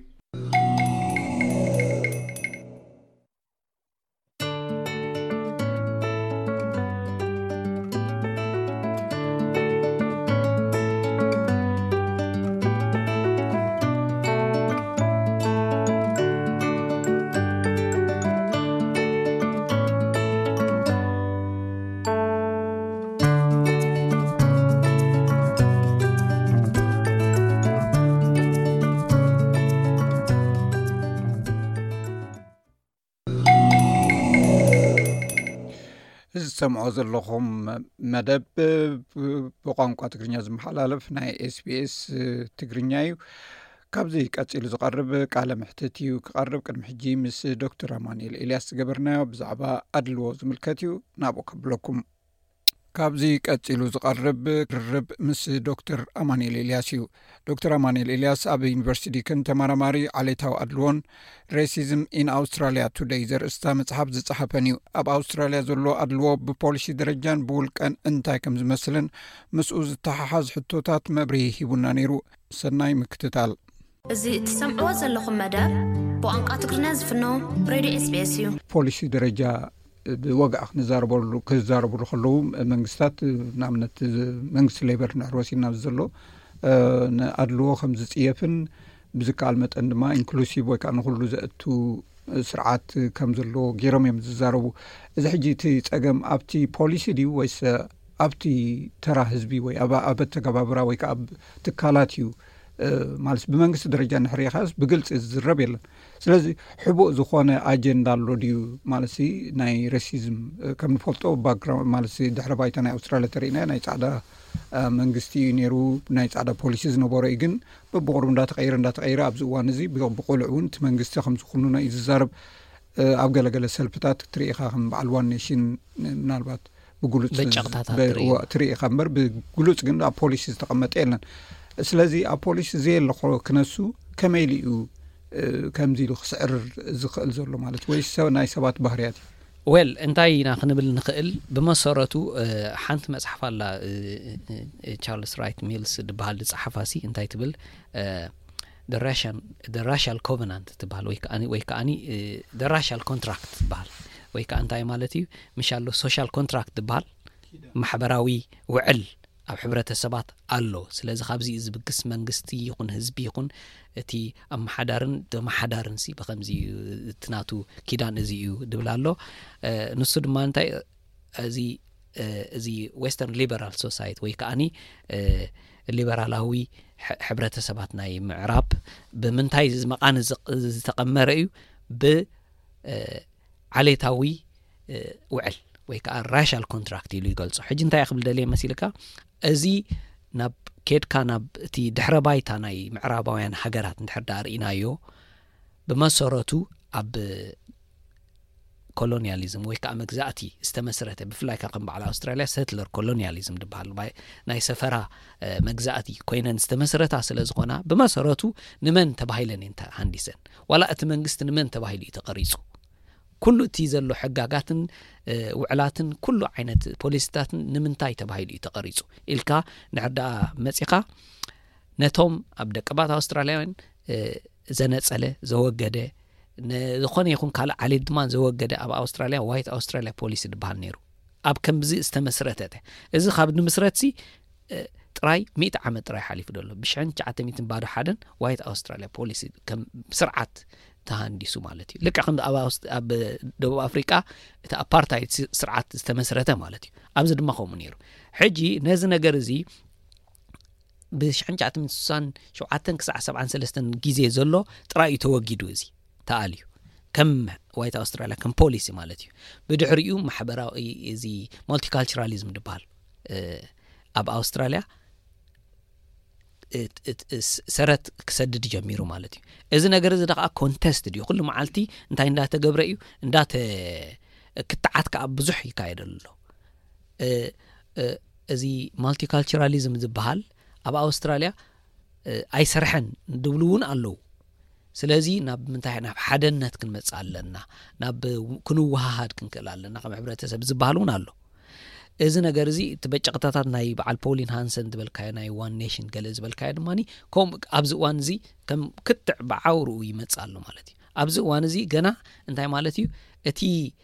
ሰምዖ ዘለኹም መደብ ብቋንቋ ትግርኛ ዝመሓላለፍ ናይ ኤስ ቢ ኤስ ትግርኛ እዩ ካብዚ ቀፂሉ ዝቐርብ ቃለ ምሕተት እዩ ክቐርብ ቅድሚ ሕጂ ምስ ዶክተር ኣማኑኤል ኤልያስ ዝገበርናዮ ብዛዕባ ኣድልዎ ዝምልከት እዩ ናብኡ ከብለኩም ካብዚ ቀፂሉ ዝቐርብ ርርብ ምስ ዶክተር ኣማኑኤል ኤልያስ እዩ ዶክተር ኣማኑኤል ኤልያስ ኣብ ዩኒቨርሲቲ ዲከን ተመራማሪ ዓሌታዊ ኣድልዎን ሬሲዝም ኢን ኣውስትራልያ ቱዴይ ዘርእስታ መፅሓፍ ዝፀሓፈን እዩ ኣብ ኣውስትራልያ ዘሎ ኣድልዎ ብፖሊሲ ደረጃን ብውልቀን እንታይ ከም ዝመስልን ምስኡ ዝተሓሓዝ ሕቶታት መብርሂ ሂቡና ነይሩ ሰናይ ምክትታል እዚ እትሰምዕዎ ዘለኹም መደብ ብቋንቋ ትግርኛ ዝፍኖ ሬድዮ ኤስ ቢ ኤስ እዩ ፖሊሲ ደረጃ ብወግዓ ክዛረበሉ ክዛረበሉ ከለዉ መንግስታት ንኣብነት መንግስቲ ሌበር ናሕወሲና ዘሎ ኣድልዎ ከም ዝፅየፍን ብዝከኣል መጠን ድማ ኢንክሉሲቭ ወይ ከዓ ንኩሉ ዘእቱ ስርዓት ከም ዘሎ ገይሮም እዮም ዝዛረቡ እዚ ሕጂ እቲ ፀገም ኣብቲ ፖሊሲ ድዩ ወይስ ኣብቲ ተራ ህዝቢ ወይ ኣብ ኣተገባብራ ወይ ከዓ ትካላት እዩ ማለት ብመንግስቲ ደረጃ ንሕሪኻስ ብግልጽ ዝዝረብ የለን ስለዚ ሕቡእ ዝኾነ ኣጀንዳ ኣሎ ድዩ ማለት ናይ ሬሲዝም ከም ንፈልጦ ባክግራውንድ ማለት ድሕረ ባይታ ናይ ኣውስትራልያ ተሪእና ናይ ጻዕዳ መንግስቲ እዩ ነይሩ ናይ ጻዕዳ ፖሊሲ ዝነበረ እዩ ግን በብቕርቡ እንዳተቐይረ እንዳተቐይረ ኣብዚ እዋን እዚ ብቆልዕ እውን እቲ መንግስቲ ከም ዝኹኑና እዩ ዝዛረብ ኣብ ገለገለ ሰልፍታት ትሪኢኻ ከም በዓል ዋን ኔሽን ምናልባት ብጉሉፅ ትሪኢኻ እምበር ብጉሉፅ ግን ኣብ ፖሊሲ ዝተቐመጠ የለን ስለዚ ኣብ ፖሊሲ ዘየለኾ ክነሱ ከመይ ኢሉ ከምዚ ኢሉ ክስዕር ዝኽእል ዘሎ ማለት ወይ ናይ ሰባት ባህርያት ወል እንታይ ኢና ክንብል ንኽእል ብመሰረቱ ሓንቲ መፅሓፍ ኣላ ቻርልስ ራይት ሚልስ ዝበሃል ዝፀሓፋሲ እንታይ ትብል the racial the racial covenant ትበሃል ወይ ከኣኒ ወይ ከኣኒ the racial contract ትበሃል ወይ ከኣ እንታይ ማለት እዩ ምሻሎ social contract ትበሃል ማሕበራዊ ውዕል ኣብ ሕብረተሰባት ኣሎ ስለዚ ካብዚ ዝብግስ መንግስቲ ይኹን ህዝቢ ይኹን እቲ ኣመሓዳርን ደመሓዳርን ሲ በከምዚ ትናቱ ኪዳን እዚ እዩ ድብል ኣሎ ንሱ ድማ እንታይ እዚ እዚ ዌስተርን ሊበራል ሶሳይቲ ወይ ከኣኒ ሊበራላዊ ሕብረተሰባት ናይ ምዕራብ ብምንታይ ዝመቃን ዝተቐመረ እዩ ብ ዓሌታዊ ውዕል ወይ ከዓ ራሻል ኮንትራክት ኢሉ ይገልጾ ሕጂ እንታይ ይኽብል ደልየ መሲልካ እዚ ናብ ኬድካ ናብ እቲ ድሕረ ባይታ ናይ ምዕራባውያን ሃገራት እንድሕር ዳርኢናዮ ብመሰረቱ ኣብ ኮሎኒያሊዝም ወይ ከዓ መግዛእቲ ዝተመስረተ ብፍላይ ከም በዓል ኣውስትራልያ ሴትለር ኮሎኒያሊዝም ድበሃል ናይ ሰፈራ መግዛእቲ ኮይነን ዝተመስረታ ስለ ዝኾና ብመሰረቱ ንመን ተባሂለን እንተ ሃንዲሰን ዋላ እቲ መንግስቲ ንመን ተባሂሉ እዩ ተቐሪጹ ኩሉ እቲ ዘሎ ሕጋጋትን ውዕላትን ኩሉ ዓይነት ፖሊሲታትን ንምንታይ ተባሂሉ እዩ ተቐሪጹ ኢልካ ንዕዳ መጺኻ ነቶም ኣብ ደቀባት ኣውስትራልያውያን ዘነጸለ ዘወገደ ዝኾነ ይኹን ካልእ ዓሌት ድማ ዘወገደ ኣብ ኣውስትራልያ ዋይት ኣውስትራልያ ፖሊሲ ድበሃል ነይሩ ኣብ ከምዚ ዝተመስረተተ እዚ ካብ ንምስረትሲ ጥራይ ሚእቲ ዓመት ጥራይ ሓሊፉ ደሎ ብሽሕን ትሽዓተ ሚእትን ባዶ ሓደን ዋይት ኣውስትራልያ ፖሊሲ ከም ስርዓት ተሃንዲሱ ማለት እዩ ልክዕ ከም ኣብ ደቡብ ኣፍሪቃ እቲ ኣፓርታይድ ስርዓት ዝተመስረተ ማለት እዩ ኣብዚ ድማ ከምኡ ነይሩ ሕጂ ነዚ ነገር እዚ ብሽሕን ትሽዓተ ሚእትን ስሳን ሸውዓተን ክሳዕ ሰብዓን ሰለስተን ግዜ ዘሎ ጥራይ ተወጊዱ እዚ ተኣልዩ ከም ዋይት ኣውስትራልያ ከም ፖሊሲ ማለት እዩ ብድሕሪኡ ማሕበራዊ እዚ ማልቲካልቸራሊዝም ድባል ኣብ ኣውስትራልያ ሰረት ክሰድድ ጀሚሩ ማለት እዩ እዚ ነገር እዚ ደቃ ኮንቴስት እዩ ኩሉ መዓልቲ እንታይ እንዳተገብረ እዩ እንዳተ ክትዓት ከ ብዙሕ ይካየደሉ እዚ ማልቲካልቸራሊዝም ዝበሃል ኣብ ኣውስትራልያ ኣይሰርሐን ድብሉውን ኣለው ስለዚ ናብ ምንታይ ናብ ሓደነት ክንመጽ ኣለና ናብ ክንዋሃሃድ ክንክእል ኣለና ከም ሕብረተሰብ ዝበሃሉን ኣሎ እዚ ነገር እዚ ተበጨቅታታት ናይ በዓል ፖሊን ሃንሰን ዝበልካዮ ናይ ዋን ኔሽን ገለ ዝበልካዮ ድማኒ ከም ኣብዚ እዋን እዚ ከም ክትዕ በዓውሩ ይመጽ ኣሎ ማለት እዩ ኣብዚ እዋን እዚ ገና እንታይ ማለት እዩ እቲ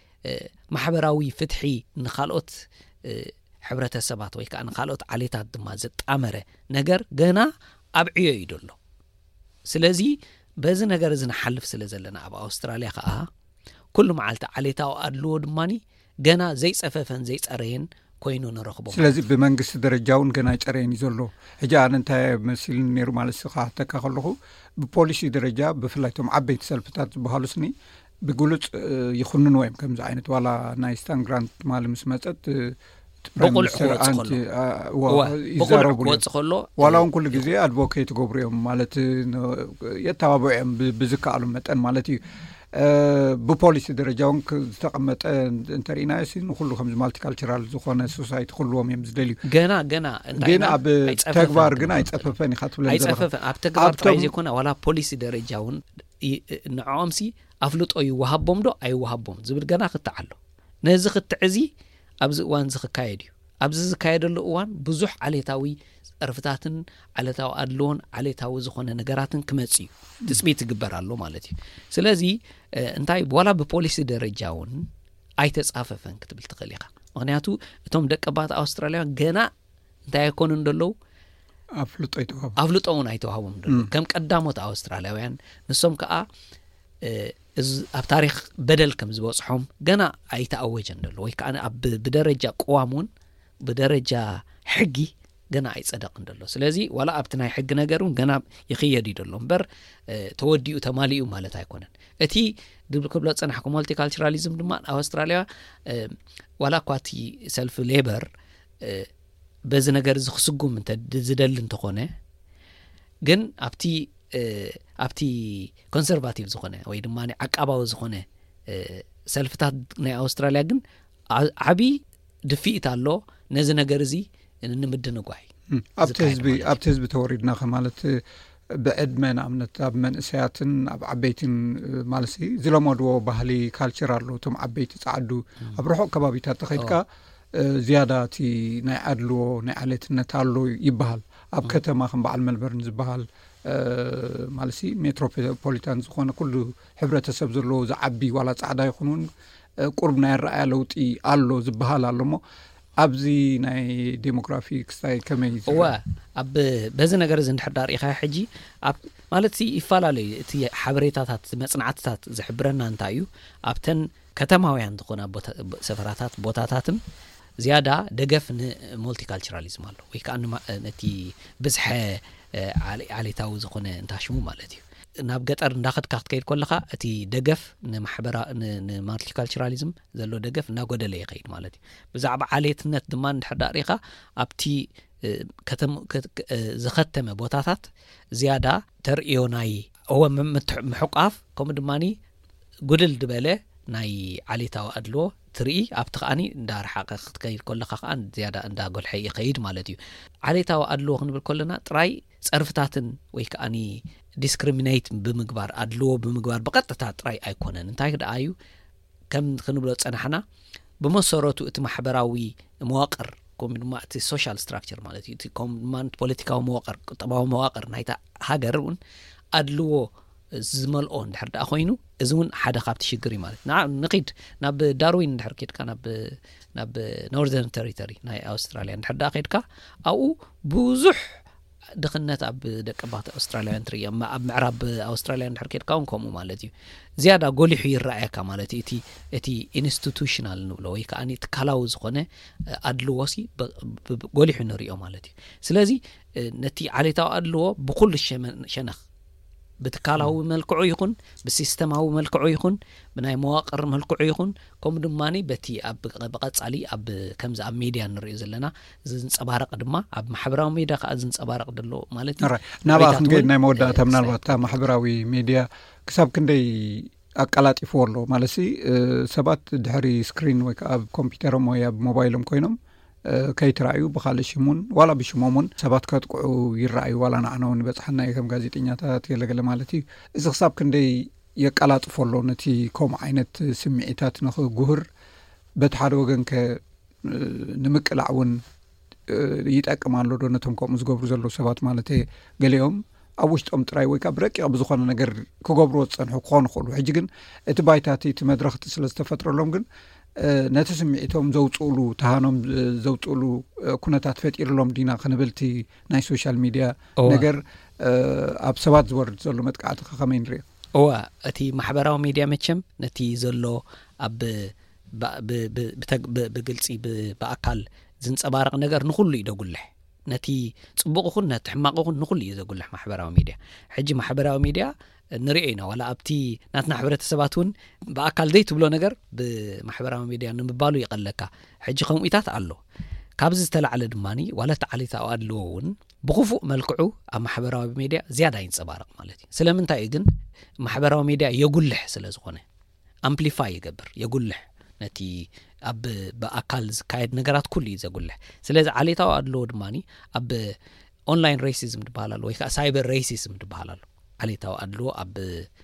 ማሕበራዊ ፍትሒ ንኻልኦት ሕብረተሰባት ወይ ከዓ ንኻልኦት ዓሌታት ድማ ዘጣመረ ነገር ገና ኣብዕዮ እዩ ደሎ ስለዚ በዚ ነገር እዚ ንሓልፍ ስለ ዘለና ኣብ ኣውስትራልያ ከዓ ኩሉ መዓልቲ ዓሌታው ኣድልዎ ድማኒ ገና ዘይጸፈፈን ዘይጸረየን ኮይኑ ንረኽቦ ስለዚ ብመንግስቲ ደረጃውን ገና ይጸረየን ዘሎ ሕጂ ኣነ እንታይ መሲል ነይሩ ማለት ካሕተካ ከለኹ ብፖሊሲ ደረጃ ብፍላይቶም ዓበይቲ ሰልፍታት ዝበሃሉስኒ ብግሉጽ ይኹንን ወይም ከምዚ ዓይነት ዋላ ናይ ስታን ግራንት ማል ምስ መጸት بقول أنت يزارو بقول ولا هم كل جزء أدفوكيت جبريهم مالتي يتابعهم بذكاء متن مالتي ببوليسي درجون تقمت انترينا يسين وكله خمس مالتي كالتشرال زخانة سوسايت كلهم يمزدليو جنا جنا جنا أب تكبر جنا يتأففني خاطر لين يتأفف أب تكبر تعيز يكون ولا بوليسي درجون نعامسي أفلت أي وهبهم دو أي وهبهم زبل جنا خطعله نزخ التعزي ኣብዚ እዋን ዝካየድ እዩ ኣብዚ ዝካየደሉ እዋን ብዙሕ ዓሌታዊ ዕርፍታትን ዓሌታዊ ኣድልዎን ዓሌታዊ ዝኾነ ነገራትን ክመጽ እዩ ትጽቢት ይግበራሉ ማለት እዩ ስለዚ እንታይ ዋላ ብፖሊሲ ደረጃ እውን ኣይተጻፈፈን ክትብል ትኽእል ኢኻ ምክንያቱ እቶም ደቀባት ኣውስትራልያ ገና እንታይ ይኮኑ እንደለው ኣፍልጦ ይተዋሃቡ ኣፍልጦ እውን ኣይተዋሃቡም እንደለው ከም ቀዳሞት ኣውስትራልያውያን ንሶም ከዓ ኣብ ታሪክ በደል ከም ዝበጽሖም ገና ኣይተኣወጀን ደሎ ወይ ከዓ ኣብ ብደረጃ ቋሙን ብደረጃ ሕጊ ገና ኣይጸደቅን ደሎ ስለዚ ዋላ ኣብቲ ናይ ሕጊ ነገሩን ገና ይኽየድ ይደሎ እምበር ተወዲኡ ተማሊኡ ማለት ኣይኮነን እቲ ድብልክብሎ ጸናሕኩም ማልቲካልቸራሊዝም ድማ ኣውስትራልያ ዋላ ኳቲ ሰልፍ ሌበር በዚ ነገር ዝኽስጉም እንተ ዝደል እንተኾነ ግን ኣብቲ ኣብቲ ኮንሰርቫቲቭ ዝኾነ ወይ ድማ ዓቃባዊ ዝኾነ ሰልፍታት ናይ ኣውስትራልያ ግን ዓቢ ድፊኢት ኣሎ ነዚ ነገር እዚ ንምድንጓይ ኣብቲ ህዝቢ ኣብቲ ህዝቢ ተወሪድና ማለት ብዕድመ ንኣብነት ኣብ መንእሰያትን ኣብ ዓበይትን ማለት ዝለመድዎ ባህሊ ካልቸር ኣሎ እቶም ዓበይቲ ጻዕዱ ኣብ ርሑቕ ከባቢታት ተኸይድካ ዝያዳ እቲ ናይ ዓድልዎ ናይ ዓሌትነት ኣሎ ይበሃል ኣብ ከተማ ከም በዓል መልበርን ዝበሃል ማለሲ ሜትሮፖሊታን ዝኾነ ኩሉ ሕብረተሰብ ዘለዎ ዝዓቢ ዋላ ጻዕዳ ይኹኑን ቁርብ ናይ ረኣያ ለውጢ ኣሎ ዝበሃል ኣሎሞ ኣብዚ ናይ ዴሞግራፊክ ስታይ ከመይ ዋ ኣብ በዚ ነገር እዚ እንድሕዳር ኢኻ ሕጂ ኣብ ማለት ይፈላለዩ እቲ ሓበሬታታት መጽናዕትታት ዝሕብረና እንታይ እዩ ኣብተን ከተማውያን ዝኾና ሰፈራታት ቦታታትን ዝያዳ ደገፍ ንማልቲካልቸራሊዝም ኣሎ ወይ ከዓ ነቲ ብዝሐ ዓሌታዊ ዝኾነ እንታሽሙ ማለት እዩ ናብ ገጠር እንዳኸድካ ክትከይድ ከለኻ እቲ ደገፍ ንማሕበራ ንማልቲካልቸራሊዝም ዘሎ ደገፍ እናጎደለ ይኸይድ ማለት እዩ ብዛዕባ ዓሌትነት ድማ እንድሕዳር ኢኻ ኣብቲ ከተማ ዝኸተመ ቦታታት ዝያዳ ተርእዮ ናይ እወ ምሕቋፍ ከምኡ ድማኒ ጉድል ድበለ ናይ ዓሌታዊ ኣድልዎ ትርኢ ኣብቲ ከኣኒ እንዳርሓቐ ክትከይድ ከለኻ ከዓ ዝያዳ እንዳጎልሐ ይኸይድ ማለት እዩ ዓሌታዊ ኣድልዎ ክንብል ከለና ጥራይ ጸርፍታትን ወይ ከኣኒ ዲስክሪሚኔት ብምግባር ኣድልዎ ብምግባር በቀጥታ ጥራይ ኣይኮነን እንታይ ደኣ እዩ ከም ክንብሎ ጸናሕና ብመሰረቱ እቲ ማሕበራዊ መዋቅር ከምኡ ድማ እቲ ሶሻል ስትራክቸር ማለት እዩ እቲ ከምኡ ድማ ፖለቲካዊ መዋቅር ቁጠባዊ መዋቅር ናይታ ሃገር እውን ኣድልዎ ዝመልኦ እንድሕር ደኣ ኮይኑ እዚ እውን ሓደ ካብቲ ሽግር እዩ ማለት ንኺድ ናብ ዳርዊን እንድሕር ከድካ ናብ ናብ ኖርዘርን ቴሪቶሪ ናይ ኣውስትራልያ እንድሕር ደኣ ከድካ ኣብኡ ብዙሕ ድኽነት ኣብ ደቀባት ኣውስትራልያውያን ትርኢ ኣብ ምዕራብ ኣውስትራልያ እንድሕር ከድካ እውን ከምኡ ማለት እዩ ዝያዳ ጎሊሑ ይረኣየካ ማለት እቲ እቲ ኢንስቲቱሽናል ንብሎ ወይ ከዓ ትካላዊ ዝኾነ ኣድልዎሲ ጎሊሑ ንሪኦ ማለት እዩ ስለዚ ነቲ ዓሌታዊ ኣድልዎ ብኩሉ ሸነኽ بتكالاو ملكعو يكون بسيستماو ملكعو يكون بناي مواقر ملكعو يكون كم دماني بتي أب بقصالي أب كم زعم ميديا نريز لنا زين صبارق دما أب محبراوي ميديا كأزين صبارق دلو مالتي نابا خنجي ناي مودا تمنال وقتا محبراوي ميديا كسب كندي أقلات يفورلو مالسي سبات دحري سكرين ويك أب كمبيوترهم ويا بموبايلهم كوينهم كيترأيو بخالشمون ولا بشمومون سبات كتقعو يرأيو ولا نعنون بس حنا يكم غازيتينياتات يلقى مالتي إذا خصاب كندي يقلات يفورلو نتي كوم عينت سمعيتات نخو جهر بتحارو وغن ك نمك العون يتأكم على لونتهم كوم زغبرو زلو سبات مالتي قاليهم أوشت أم تراي ويكا بريك أبزخون نجر كوغبرو تصنحو قون خلو حجيجن اتبايتاتي تمدرخ تسلسة فترة لومجن نتسمعيتهم زوجولو تهانم زوجولو كنتات فتير لهم دينا خنبلتي ناي سوشيال ميديا نجر أب سبات زورد زلو متقعد خمين ري أو أتي محبراو ميديا متشم نتي زلو أب ب ب ب بقلتي بأكل زنس أبارق نجر نخلي يدقله نتي صبغخون نتحمقخون نخلي يدقله محبراو ميديا حجي محبراو ميديا نرينا ولا أبتي ناتنا حبرة سباتون بأكل ديت بلو نجر بمحبراو ميديا نمبالو يقلك حجي قوم إتات علو كابز استلع على دماني ولا تعالي تأواد لون بخفو ملكعو أما محبراو ميديا زيادة ينصبارق مالتي سلام انتا إيجن محبراو ميديا يقولح سلازغونه أمبليفاي يقبر يقولح نتي أب بأكل كايد نجارات كلي يزقولح سلاز علي تأواد لو دماني أب أونلاين ريسيزم دبالالو ويكا سايبر ريسيزم دبالالو علي تأواد لو أب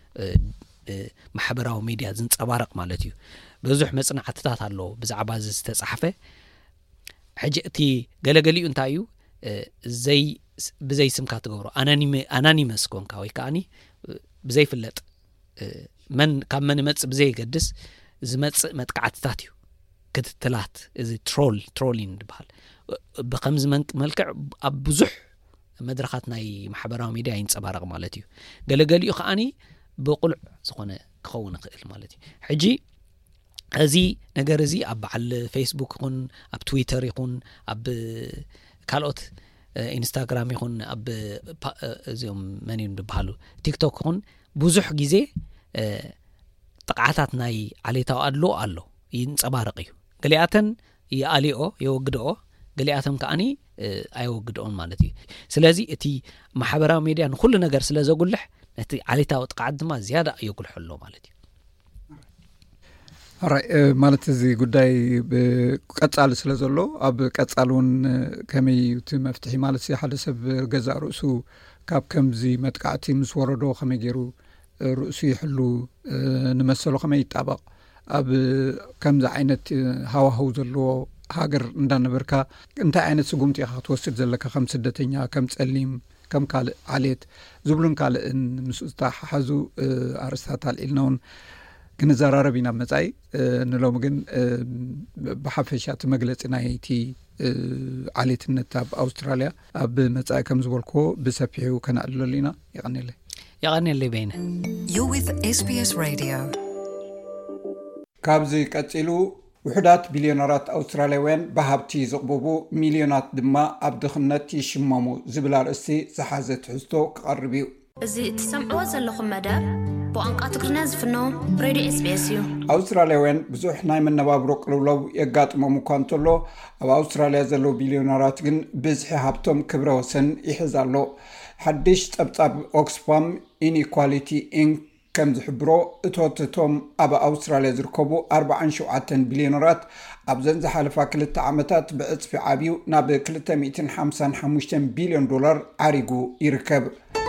محبراو ميديا زنصبارق مالتي بزح مصنع عتتات الله بزعبا زتصحفه حجتي غلغلي انتايو زي بزي سم كاتغورو انانيم انانيمس كونكا وي كاني بزي فلط من كمن مص بزي قدس زمص متقعتاتيو كتتلات از ترول ترولين دبال بخمز ملكع ابزح مدرخات ناي محبراو ميديا ينصبارق مالتي غلغلي خاني بقلع زخونه كخون خيل مالتي حجي هذه نجار زي أب على فيسبوك يكون أب تويتر يكون أب كالوت إنستغرام يكون أب زيهم منين ببحالو تيك توك يكون بوزح جزء تقعتات ناي عليه تأدلو ألو ينصبارقيو قلياتن ياليو يوجدو قلياتهم كأني أيوجدون مالتي سلازي تي محبرة ميديا كل نجار سلاز أقولح نتي عليه تقعد ما زيادة يقول حلو مالتي رأي مالت زي قداي بقطعل سلازلو أب قطعلون كمي تمفتحي مالت سي حدا سب جزا رؤسو كاب كم زي متقعتي مسوردو خمي جيرو رؤسو يحلو نمسلو خمي يتابق أب كم زي عينت هوا هوزلو هاجر ندان بركا انت عينت سقومتي أخا توسد زلكا خمس سدتينيا كم تسليم كم قال عليت زبلون قال إن مسؤستاح حزو أرستاتال إلنون كنزارة بينا مزاي نلوم جن بحفشات مجلس نايتي عليت النتاب أستراليا أب مزاي كم زبالكو بسبيعو كان قالوا لنا يعني لي يعني اللي بينه You're with إس بي إس Radio. كابزي كتلو وحدات بليونرات أستراليوين بهابتي زقبوبو مليونات دما أبدخنات يشممو زبلار أسي سحازة حستو قربيو زي تسمعوا زلكم مدى بوانقات كرناز فنو راديو إس بي إس يو أستراليوين بزوح ناي من نبابرو قلولو يقات ممكانتولو أو أستراليا زلو بليونرات جن بزحي هابتوم كبروسن يحزالو حدش تبطاب أوكسفام إنيكواليتي إنك كم زحبرو اتوتتوم أبا أستراليا زركبو أربعة شعاتن بليونرات أبزن زحالفا كلتا عمتات بعصف عابيو ناب كلتا مئتين حمسان حموشتن بليون دولار عريقو يركب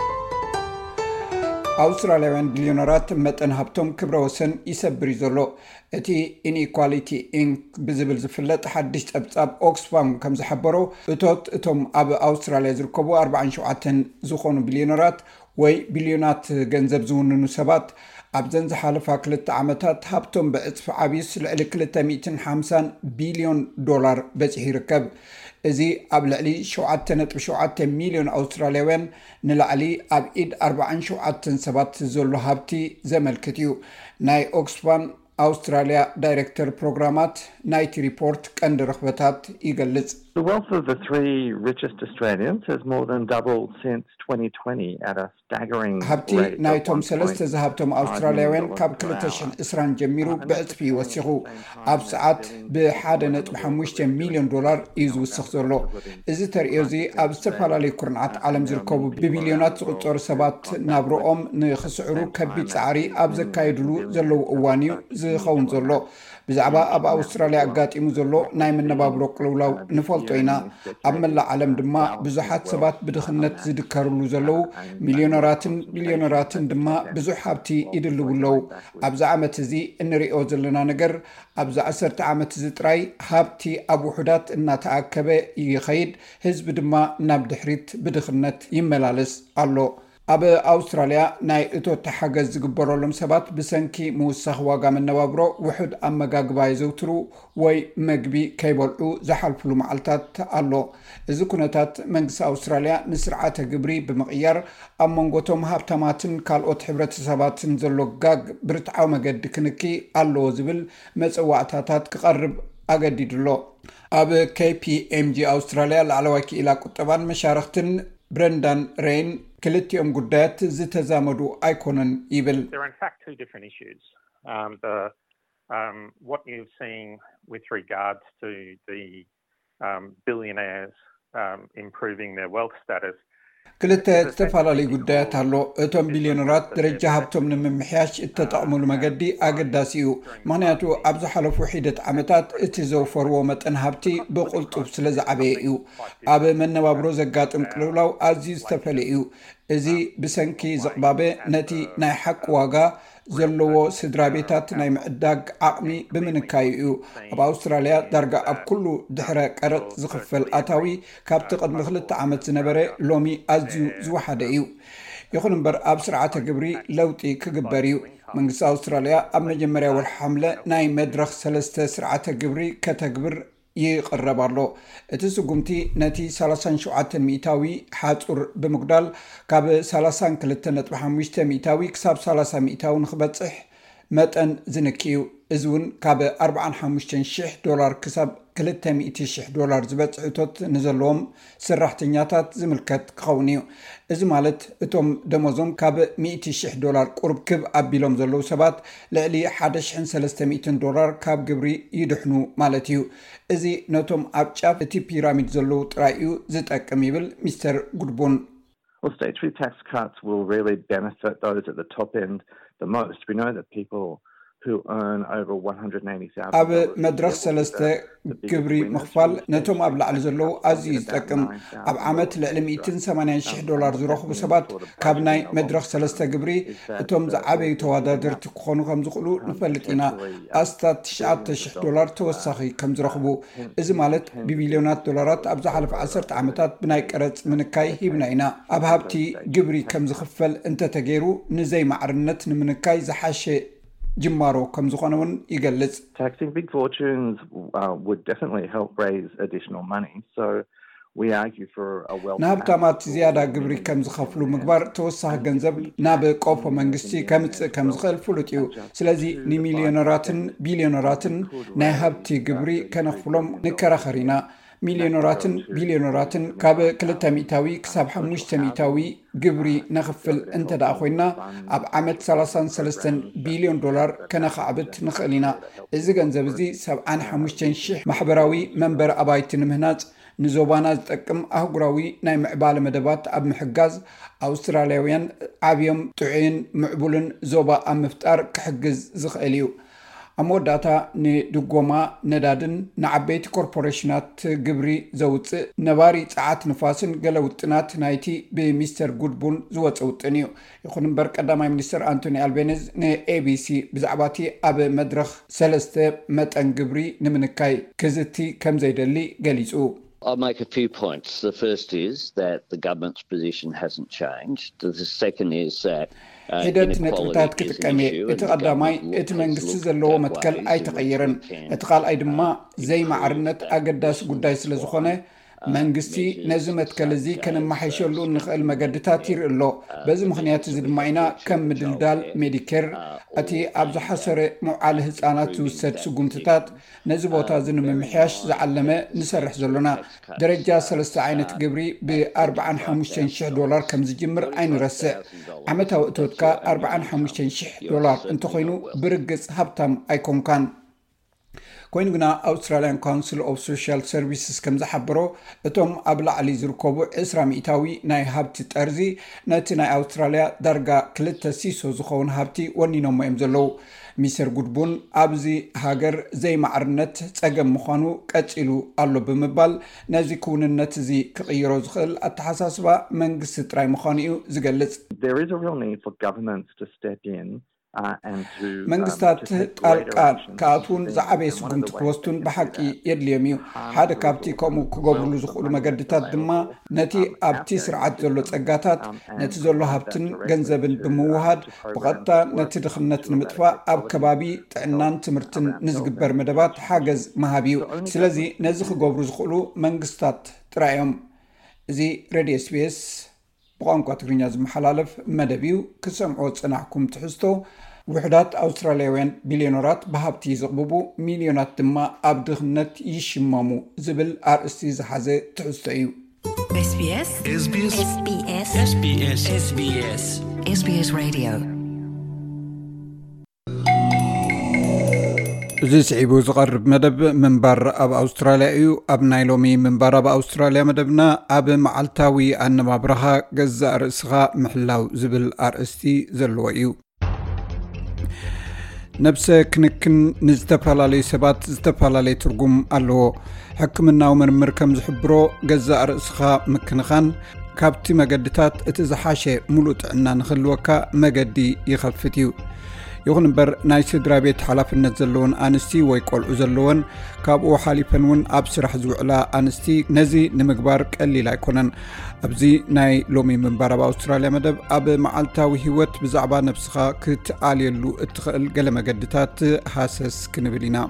أستراليان بليونرات متن هبتم كبروسن يسبري زلو اتي إنيكواليتي إنك بزبل زفلت حدش أبطاب أوكسفام كم زحبرو اتوت اتوم أبا أستراليا زركبو أربعة شعاتن زخونو بليونرات وي بليونات جنزب زوننو سبات أبزن زحالفا كلتا عمتات هبتم بعصف عبيس لعلي كلتا مئتين حمسان بليون دولار بزحي ركب إذي أبلعلي شوعتنت بشوعت مليون أستراليوين نلعلي أبعيد أربعين شوعتن سبات زولو هابتي زملكتيو ناي أوكسفام أستراليا دايركتور بروغرامات نايتي ريبورت كند رخبتات يقلز The wealth of the three richest Australians has more than doubled since twenty twenty at a staggering ሀብቲ rate of ናይቶም one ሰለስተ point ዝሃብቶም አውስትራሊያውያን ካብ ሁለት ሺህ عشرين ጀሚሩ ብዕፅፊ ይወሲኹ ኣብ ሰዓት ብ1 ነጥብ ሓሙሽተ ሚሊዮን ዶላር እዩ ዝውስኽ ዘሎ እዚ ተርእዮ እዚ ኣብ ዝተፈላለዩ ኩርናዓት ዓለም ዝርከቡ ብቢልዮናት ዝቁፀሩ ሰባት ናብሮኦም ንኽስዕሩ ከቢድ ፃዕሪ ኣብ ዘካይድሉ ዘለው እዋን እዩ ዝኸውን ዘሎ ብዛዕባ ኣብ ኣውስትራልያ ኣጋጢሙ ዘሎ ናይ መነባብሮ ቅልውላው ንፈልጦ ኢና ኣብ መላእ ዓለም ድማ ብዙሓት ሰባት ብድኽነት ዝድከርሉ ዘለው ሚልዮነራትን ቢልዮነራትን ድማ ብዙሕ ሃብቲ ይድልብለው ኣብዚ ዓመት እዚ እንሪኦ ዘለና ነገር ኣብዚ ዓሰርተ ዓመት እዚ ጥራይ ሃብቲ ኣብ ውሑዳት እናተኣከበ ይኸይድ ህዝቢ ድማ ናብ ድሕሪት ብድኽነት ይመላለስ ኣሎ ኣብ ኣውስትራልያ ናይ እቶት ሓገዝ ዝግበረሎም ሰባት ብሰንኪ ምውሳኽ ዋጋ መነባብሮ ውሑድ ኣመጋግባ ይዘውትሩ ወይ መግቢ ከይበልዑ ዝሓልፍሉ መዓልታት ኣሎ እዚ ኩነታት መንግስቲ ኣውስትራልያ ንስርዓተ ግብሪ ብምቕያር ኣብ መንጎቶም ሃብታማትን ካልኦት ሕብረተሰባትን ዘሎ ጋግ ብርትዓዊ መገዲ ክንኪ ኣለዎ ዝብል መፅዋዕታታት ክቐርብ ኣገዲድሎ ኣብ ኬፒኤምጂ ኣውስትራልያ ላዕለዋይ ክኢላ ቁጠባን መሻርክትን ብረንዳን ሬይን ክልቲኦም ጉዳያት ዝተዛመዱ ኣይኮነን ይብል There are in fact two different issues. Um, the, um, what you're seeing with regards to the um, billionaires um, improving their wealth status ክልተ ዝተፈላለዩ ጉዳያት ኣሎ እቶም ቢልዮነራት ደረጃ ሃብቶም ንምምሕያሽ እተጠቕሙሉ መገዲ ኣገዳሲ እዩ ምክንያቱ ኣብ ዝሓለፉ ሒደት ዓመታት እቲ ዘውፈርዎ መጠን ሃብቲ ብቁልጡፍ ስለ ዝዓበየ እዩ ኣብ መነባብሮ ዘጋጥም ቅልውላው ኣዝዩ ዝተፈለየ እዩ እዚ ብሰንኪ ዝቕባበ ነቲ ናይ ሓቂ ዋጋ ዘለዎ ስድራ ቤታት ናይ ምዕዳግ ዓቕሚ ብምንካይ እዩ ኣብ ኣውስትራልያ ዳርጋ ኣብ ኩሉ ድሕረ ቀረጥ ዝኽፈል ኣታዊ ካብቲ ቅድሚ ክልተ ዓመት ዝነበረ ሎሚ ኣዝዩ ዝወሓደ እዩ ይኹን እምበር ኣብ ስርዓተ ግብሪ ለውጢ ክግበር እዩ መንግስቲ ኣውስትራልያ ኣብ መጀመርያ ወርሒ ሐምለ ናይ መድረኽ ሰለስተ ስርዓተ ግብሪ ከተግብር ይቅረብ ኣሎ እቲ ስጉምቲ ነቲ ሰላሳ ወሸውዓተ ሚእታዊ ሓጹር ብምጉዳል ካብ ሰላሳ ወክልተ ነጥቢ ሓሙሽተ ሚእታዊ ክሳብ ሰላሳ ሚእታዊ ንኽበጽሕ መጠን ዝንክዩ እዚ እውን ካብ ኣርባዓ ወሓሙሽተ ሽሕ ዶላር ክሳብ ክልተ ሚእቲ ሽሕ ዶላር ዝበጽሕ እቶት ንዘለዎም ሰራሕተኛታት ዝምልከት ክኸውን እዩ እዚ ማለት እቶም ደሞዞም ካብ ሚእቲ ሽሕ ዶላር ቁርብ ክብ ኣቢሎም ዘለው ሰባት ልዕሊ ሓደ ሽሕን ሰለስተ ሚእትን ዶላር ካብ ግብሪ ይድሕኑ ማለት እዩ እዚ ነቶም ኣብ ጫፍ እቲ ፒራሚድ ዘለው ጥራይ እዩ ዝጠቅም ይብል ሚስተር ጉድቡን Well, statutory tax cuts will really benefit those at the top end the most. We know that people who earn over one hundred eighty thousand ኣብ መድረኽ ሰለስተ ግብሪ ምኽፋል ነቶም ኣብ ላዕሊ ዘለው ኣዝዩ ዝጠቅም ኣብ ዓመት ልዕሊ ሚእቲ ሰማንያ ሽሕ ዶላር ዝረኽቡ ሰባት ካብ ናይ መድረኽ ሰለስተ ግብሪ እቶም ዝዓበዩ ተወዳደርቲ ክኾኑ ከም ዝኽእሉ ንፈልጥ ኢና ኣስታት ትሽዓተ ሽሕ ዶላር ተወሳኺ ከም ዝረኽቡ እዚ ማለት ብቢልዮናት ዶላራት ኣብ ዝሓለፈ ዓሰርተ ዓመታት ብናይ ቀረፅ ምንካይ ሂብና ኢና ኣብ ሃብቲ ግብሪ ከም ዝኽፈል እንተተገይሩ ንዘይ ማዕርነት ንምንካይ ዝሓሸ ጅማሮ ከም ዝኾነውን ይገልጽ Taxing big fortunes uh, would definitely help raise additional money. So we argue for a wealth ናብታማት ዝያዳ ግብሪ ከም ዝኸፍሉ ምግባር ተወሳኺ ገንዘብ ናብ ቆፎ መንግስቲ ከምጽእ ከም ዝኽእል ፍሉጥ እዩ ስለዚ ንሚልዮነራትን ቢልዮነራትን ናይ ሃብቲ ግብሪ ከነኽፍሎም ንከራኸር ኢና ሚልዮነራትን ቢልዮነራትን ካብ ክልተ ሚእታዊ ክሳብ ሓሙሽተ ሚእታዊ ግብሪ ነኽፍል እንተደኣ ኮይና ኣብ ዓመት ሰላሳ ወሰለስተ ቢልዮን ዶላር ከነኻዕብት ንኽእል ኢና እዚ ገንዘብ እዚ ሰብዓ ወሓሙሽተ ሽሕ ማሕበራዊ መንበሪ ኣባይቲ ንምህናፅ ንዞባና ዝጠቅም ኣህጉራዊ ናይ ምዕባለ መደባት ኣብ ምሕጋዝ ኣውስትራልያውያን ዓብዮም ጥዑይን ምዕቡልን ዞባ ኣብ ምፍጣር ክሕግዝ ዝኽእል እዩ ኣሞዳታ ንድጎማ ነዳድን ንዓበይቲ ኮርፖሬሽናት ግብሪ ዘውፅእ ነባሪ ፀዓት ንፋስን ገለ ውጥናት ናይቲ ብሚስተር ጉድቡን ዝወፀ ውጥን እዩ ይኹን እምበር ቀዳማይ ሚኒስትር አንቶኒ ኣልቤኒዝ ንኤቢሲ ብዛዕባ እቲ ኣብ መድረኽ ሰለስተ መጠን ግብሪ ንምንካይ ክዝቲ ከም ዘይደሊ ገሊጹ I'll make a few points. The first is that the government's position hasn't changed. The second is that ሂደት ነጥብታት ክትቀመ እቲ ቀዳማይ እቲ መንግስቲ ዘለዎ መትከል ኣይተቐየረን እቲ ካልኣይ ድማ ዘይማዕርነት ኣገዳሲ ጉዳይ ስለ ዝኾነ መንግስቲ ነዚ መትከል እዚ ከነማሓይሸሉ ንኽእል መገድታት ይርእሎ በዚ ምኽንያት እዚ ድማ ኢና ከም ምድልዳል ሜዲኬር እቲ ኣብ ዝሓሰረ መውዓሊ ህፃናት ዝውሰድ ስጉምትታት ነዚ ቦታ እዚ ንምምሕያሽ ዝዓለመ ንሰርሕ ዘሎና ደረጃ ሰለስተ ዓይነት ግብሪ ብ45 ሽሕ ዶላር ከም ዝጅምር ኣይንረስዕ ዓመታዊ እቶትካ ኣርባዓን ሓሙሽተን ሽሕ ዶላር እንተኮይኑ ብርግጽ ሃብታም ኣይኮንካን ኮይኑ ግና ኣውስትራሊያን ካውንስል ኦፍ ሶሻል ሰርቪስስ ከም ዝሓበሮ እቶም ኣብ ላዕሊ ዝርከቡ ዒስራ ሚእታዊ ናይ ሃብቲ ጠርዚ ነቲ ናይ ኣውስትራልያ ዳርጋ ክልተ ሲሶ ዝኸውን ሃብቲ ወኒኖሞ እዮም ዘለው ሚስተር ጉድቡን ኣብዚ ሃገር ዘይማዕርነት ፀገም ምዃኑ ቀፂሉ ኣሎ ብምባል ነዚ ክውንነት እዚ ክቕይሮ ዝኽእል ኣተሓሳስባ መንግስቲ ጥራይ ምዃኑ እዩ ዝገልጽ There is a real need for governments to step in መንግስታት ጣልቃ ካቱን ዝዓበየ ስጉምቲ ክወስቱን ብሓቂ የድልዮም እዩ ሓደ ካብቲ ከምኡ ክገብርሉ ዝኽእሉ መገድታት ድማ ነቲ ኣብቲ ስርዓት ዘሎ ፀጋታት ነቲ ዘሎ ሃብትን ገንዘብን ብምውሃድ ብቐጥታ ነቲ ድኽነት ንምጥፋእ ኣብ ከባቢ ጥዕናን ትምህርትን ንዝግበር መደባት ሓገዝ መሃብ እዩ ስለዚ ነዚ ክገብሩ ዝኽእሉ መንግስታት ጥራዮም እዚ ሬድዮ ኤስ ቢ ኤስ ብቋንቋ ትግርኛ ዝመሓላለፍ መደብ እዩ ክሰምዖ ጽናሕኩም ትሕዝቶ ውሕዳት ኣውስትራልያውያን ቢልዮነራት ብሃብቲ ዝቕብቡ ሚልዮናት ድማ ኣብ ድኽነት ይሽመሙ ዝብል ኣርእስቲ ዝሓዘ ትሕዝቶ እዩ ኤስቢኤስ ኤስቢኤስ ኤስቢኤስ ኤስቢኤስ ኤስቢኤስ ኤስቢኤስ ሬድዮ እዚ ስዒቡ ዝቐርብ መደብ ምንባር ኣብ ኣውስትራልያ እዩ ኣብ ናይ ሎሚ ምንባር ኣብ ኣውስትራልያ መደብና ኣብ መዓልታዊ ኣነባብራኻ ገዛእ ርእስኻ ምሕላው ዝብል ኣርእስቲ ዘለዎ እዩ ነብሰ ክንክን ንዝተፈላለዩ ሰባት ዝተፈላለዩ ትርጉም ኣለዎ ሕክምናዊ ምርምር ከም ዝሕብሮ ገዛእ ርእስኻ ምክንኻን ካብቲ መገድታት እቲ ዝሓሸ ሙሉእ ጥዕና ንኽህልወካ መገዲ ይኸፍት እዩ ይኹን እምበር ናይ ስድራ ቤት ሓላፍነት ዘለዎን ኣንስቲ ወይ ቆልዑ ዘለዎን ካብኡ ሓሊፈን እውን ኣብ ስራሕ ዝውዕላ ኣንስቲ ነዚ ንምግባር ቀሊል ኣይኮነን ኣብዚ ናይ ሎሚ ምንባር ኣብ ኣውስትራልያ መደብ ኣብ መዓልታዊ ህይወት ብዛዕባ ነብስኻ ክትኣልየሉ እትኽእል ገለ መገድታት ሃሰስ ክንብል ኢና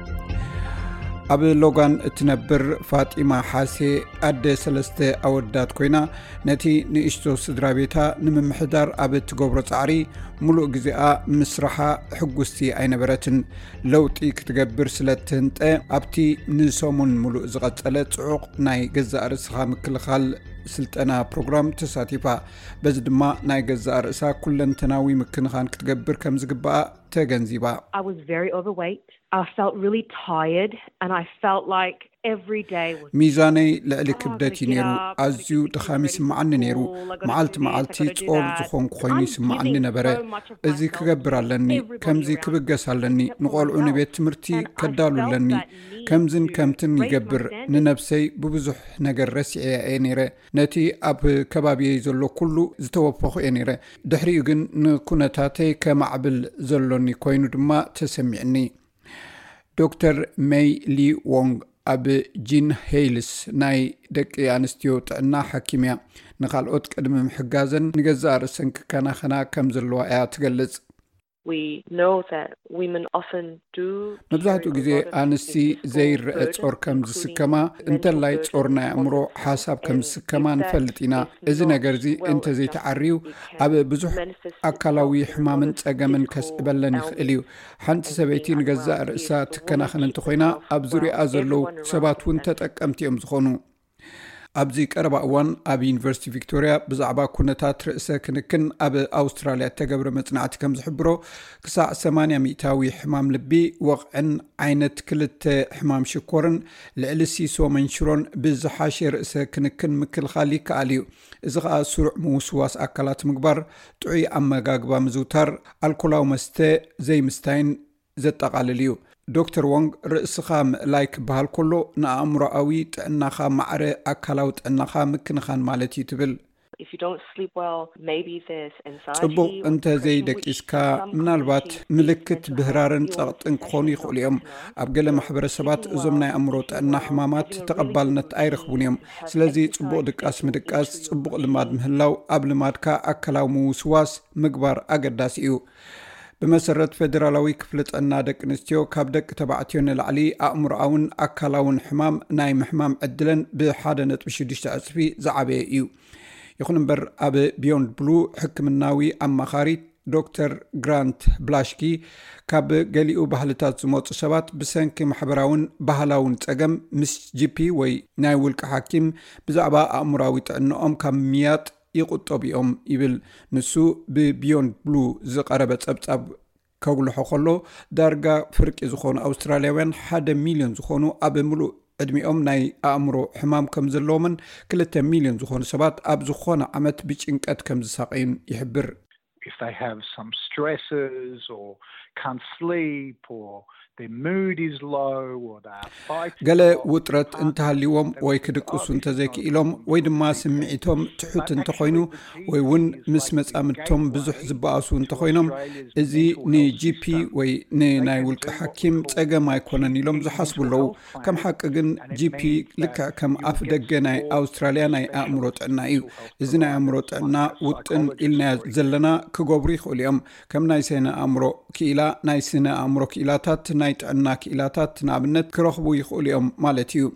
ኣብ ሎጋን እትነብር ፋጢማ ሓሴ ኣደ ሰለስተ ኣወዳት ኮይና ነቲ ንእሽቶ ስድራ ቤታ ንምምሕዳር ኣብ እትገብሮ ፃዕሪ ሙሉእ ግዜኣ ምስራሓ ሕጉስቲ ኣይነበረትን ለውጢ ክትገብር ስለትህንጠ ኣብቲ ንሰሙን ሙሉእ ዝቐፀለ ጽዑቕ ናይ ገዛእ ርእስኻ ምክልኻል ስልጠና ፕሮግራም ተሳቲፋ በዚ ድማ ናይ ገዛእ ርእሳ ኩለንተናዊ ምክንኻን ክትገብር ከም ዝግባኣ ተገንዚባ I was very overweight. I felt really tired and I felt like every day was ሚዛነይ ልዕሊ ክብደት ነይሩ ኣዝዩ ድኻሚ ይስምዓኒ ነይሩ መዓልቲ መዓልቲ ጾር ዝኾንኩ ኮይኑ ይስምዓኒ ነበረ እዚ ክገብር ኣለኒ ከምዚ ክብገስ ኣለኒ ንቆልዑ ንቤት ትምህርቲ ከዳሉለኒ ከምዝን ከምትን ይገብር ንነብሰይ ብብዙሕ ነገር ረሲዐ እየ ነይረ ነቲ ኣብ ከባቢየ ዘሎ ኩሉ ዝተወፈኹ እየ ነይረ ድሕሪኡ ግን ንኩነታተይ ከማዕብል ዘሎኒ ኮይኑ ድማ ተሰሚዕኒ ዶክተር ሜይ ሊ ዎንግ ኣብ ጂን ሄይልስ ናይ ደቂ ኣንስትዮ ጥዕና ሓኪምያ ንኻልኦት ቅድሚ ምሕጋዘን ንገዛእ ርእሰን ክከናኸና ከም ዘለዋ እያ ትገልጽ We know that women often do መብዛሕትኡ ግዜ ኣንስቲ ዘይርአ ጾር ከም ዝስከማ እንተላይ ጾር ናይ ኣእምሮ ሓሳብ ከም ዝስከማ ንፈልጥ ኢና እዚ ነገር እዚ እንተዘይተዓርዩ ኣብ ብዙሕ ኣካላዊ ሕማምን ፀገምን ከስዕበለን ይኽእል እዩ ሓንቲ ሰበይቲ ንገዛእ ርእሳ ትከናኸን እንተኮይና ኣብ ዙርያ ዘለው ሰባት እውን ተጠቀምቲ እዮም ዝኾኑ ኣብዚ ቀረባ እዋን ኣብ ዩኒቨርሲቲ ቪክቶሪያ ብዛዕባ ኩነታት ርእሰ ክንክን ኣብ ኣውስትራልያ ተገብረ መጽናዕቲ ከም ዝሕብሮ ክሳዕ ሰማንያ ሚእታዊ ሕማም ልቢ ወቕዕን ዓይነት ክልተ ሕማም ሽኮርን ልዕሊ ሲሶ መንሽሮን ብዝሓሸ ርእሰ ክንክን ምክልኻል ይከኣል እዩ እዚ ከዓ ስሩዕ ምውስዋስ ኣካላት ምግባር ጥዑይ ኣመጋግባ ምዝውታር ኣልኮላዊ መስተ ዘይምስታይን ዘጠቓልል እዩ ዶክተር ዎንግ ርእስኻ ምእላይ ክበሃል ከሎ ንኣእምሮኣዊ ጥዕናኻ ማዕረ ኣካላዊ ጥዕናኻ ምክንኻን ማለት እዩ ትብል If you don't sleep well, maybe there's anxiety. ጽቡቕ እንተዘይደቂስካ ምናልባት ምልክት ብህራርን ጸቕጥን ክኾኑ ይኽእሉ እዮም ኣብ ገለ ማሕበረሰባት እዞም ናይ ኣእምሮ ጥዕና ሕማማት ተቐባልነት ኣይረኽቡን እዮም ስለዚ ጽቡቕ ድቃስ ምድቃስ ጽቡቕ ልማድ ምህላው ኣብ ልማድካ ኣካላዊ ምውስዋስ ምግባር ኣገዳሲ እዩ بمسرت فدرالاوي كفل طعنا دق انستيو كاب دق تبعتيو نلعلي أمرأون أكلاون حمام نايم حمام عدلن بحادة نطب شدشت أسفي زعبي إيو يخون امبر أب بيوند بلو حكمناوي أما خاري دكتور جرانت بلاشكي كاب قليو بحالتات زموت سبات بسنك محبراون بحالاون تقم مس جي بي وي نايولك حاكم بزعبا أمراوي تعنوهم كميات يقطو بيهم يبل نسو ببيوند بلو زقربت أبتاب كوغلو حقلو دارغا فرق زخون أسترالياوين حدا مليون زخونو أب ملو ادميهم ناي أمرو حمام كمزلومن كلتا مليون زخون سبات أب زخون عمت بيشنكات كمزساقين يحبر. If they have some stresses or can't sleep or their mood is low or they are fighting. قال وطرت انتهى اليوم ويكدقصوا انت زيكي إلهم ويدما سمعتهم تحوت انت خوينو ويون مسمس امتهم بزح زباسوا انت خوينهم ازي ني جي بي وي ني نايولك حكيم تاقا ما يكونن إلهم زحاسبوا له كم حقاقن جي بي لك كم أفدق ناي أستراليا ناي أمروت عنا ايو ازي ناي أمروت عنا وطن إلنا زلنا كغوبري خوليهم كم ناي سينا أمرو كإلا ناي سينا أمرو كإلاتات ناي تعنا كإلاتات نابنت كرخبو يخوليهم مالتيو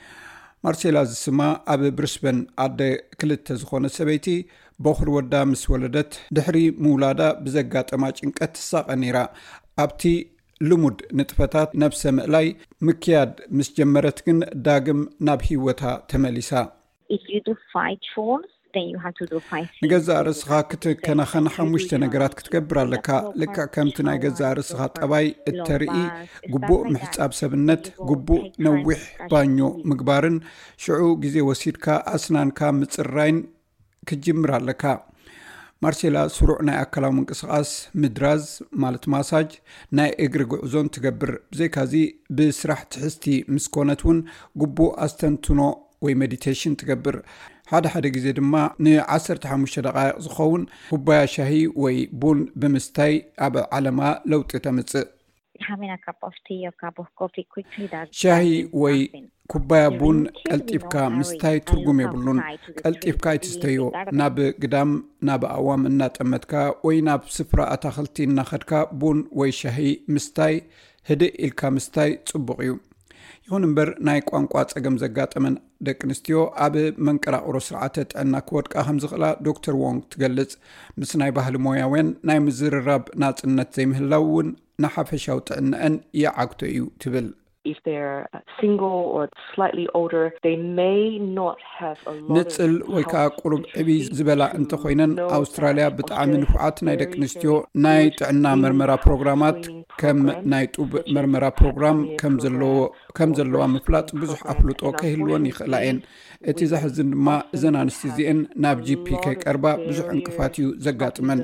مارسيلا زسما أبي برسبن عد كلت زخونة سبيتي بوخر ودا مس ولدت دحري مولادا بزقات أماج انكت الساق نيرا أبتي لمد نتفتات نفس مقلاي مكياد مس جمرتكن داقم نابهي وتا تماليسا. If you do five chores, then you have to do five things. نجزا رسخا كت كنا خن حمشت نجرات كتكبر لك لك كم تنجزا رسخا طبعي الترقي جبو محساب سبنت جبو نوح بانيو مقبارن شعو جزي وسيركا أسنان كام متصرين كجمر لك مارسيلا سرعنا أكلا من قصاص مدراز مالت ماساج ناي إجرق عزون تكبر زي كازي بسرح تحستي مسكونتون جبو أستنتونو وي مديتيشن تكبر هذا حدا جزء دما نعصر تحمش دقائق زخون كوباية شاهي وي بون بمستاي أبا علما لو تتمس having a cup of tea or cup of coffee quickly that شاهي وي كوباية بون قلتيبكا مستاي ترقم يبلون قلتيبكا يتستيو ناب قدام ناب أوام النات أمتكا وي ناب سفرة أتاخلتين ناخدكا بون وي شاهي مستاي هدئ إلكا مستاي تصبغيو يهون امبر ناي قوانقوات اقم زقات امن دك نستيو اب منقرا اورو سرعتت انا كودقا هم زغلا دكتور وونغ تقلص مس ناي باهل موياوين ناي مزرراب ناصنت زيمهلاون نحفشاو طعنن يعقتو يو تبل. If they're single or slightly older, they may not have a lot نتسل ويكا قرب عبي زبلا انت خوينن أستراليا بتعامل نفعات نايدك نستيو ناي تعنا مرمرة بروغرامات كم ناي توب مرمرة بروغرام كم زلو كم زلو مفلات بزح أفلوت أوكي هلوان يخلعين اتي زحزن ما زنا نستيزين ناب جي بي كيك أربا بزح انقفاتيو زقات من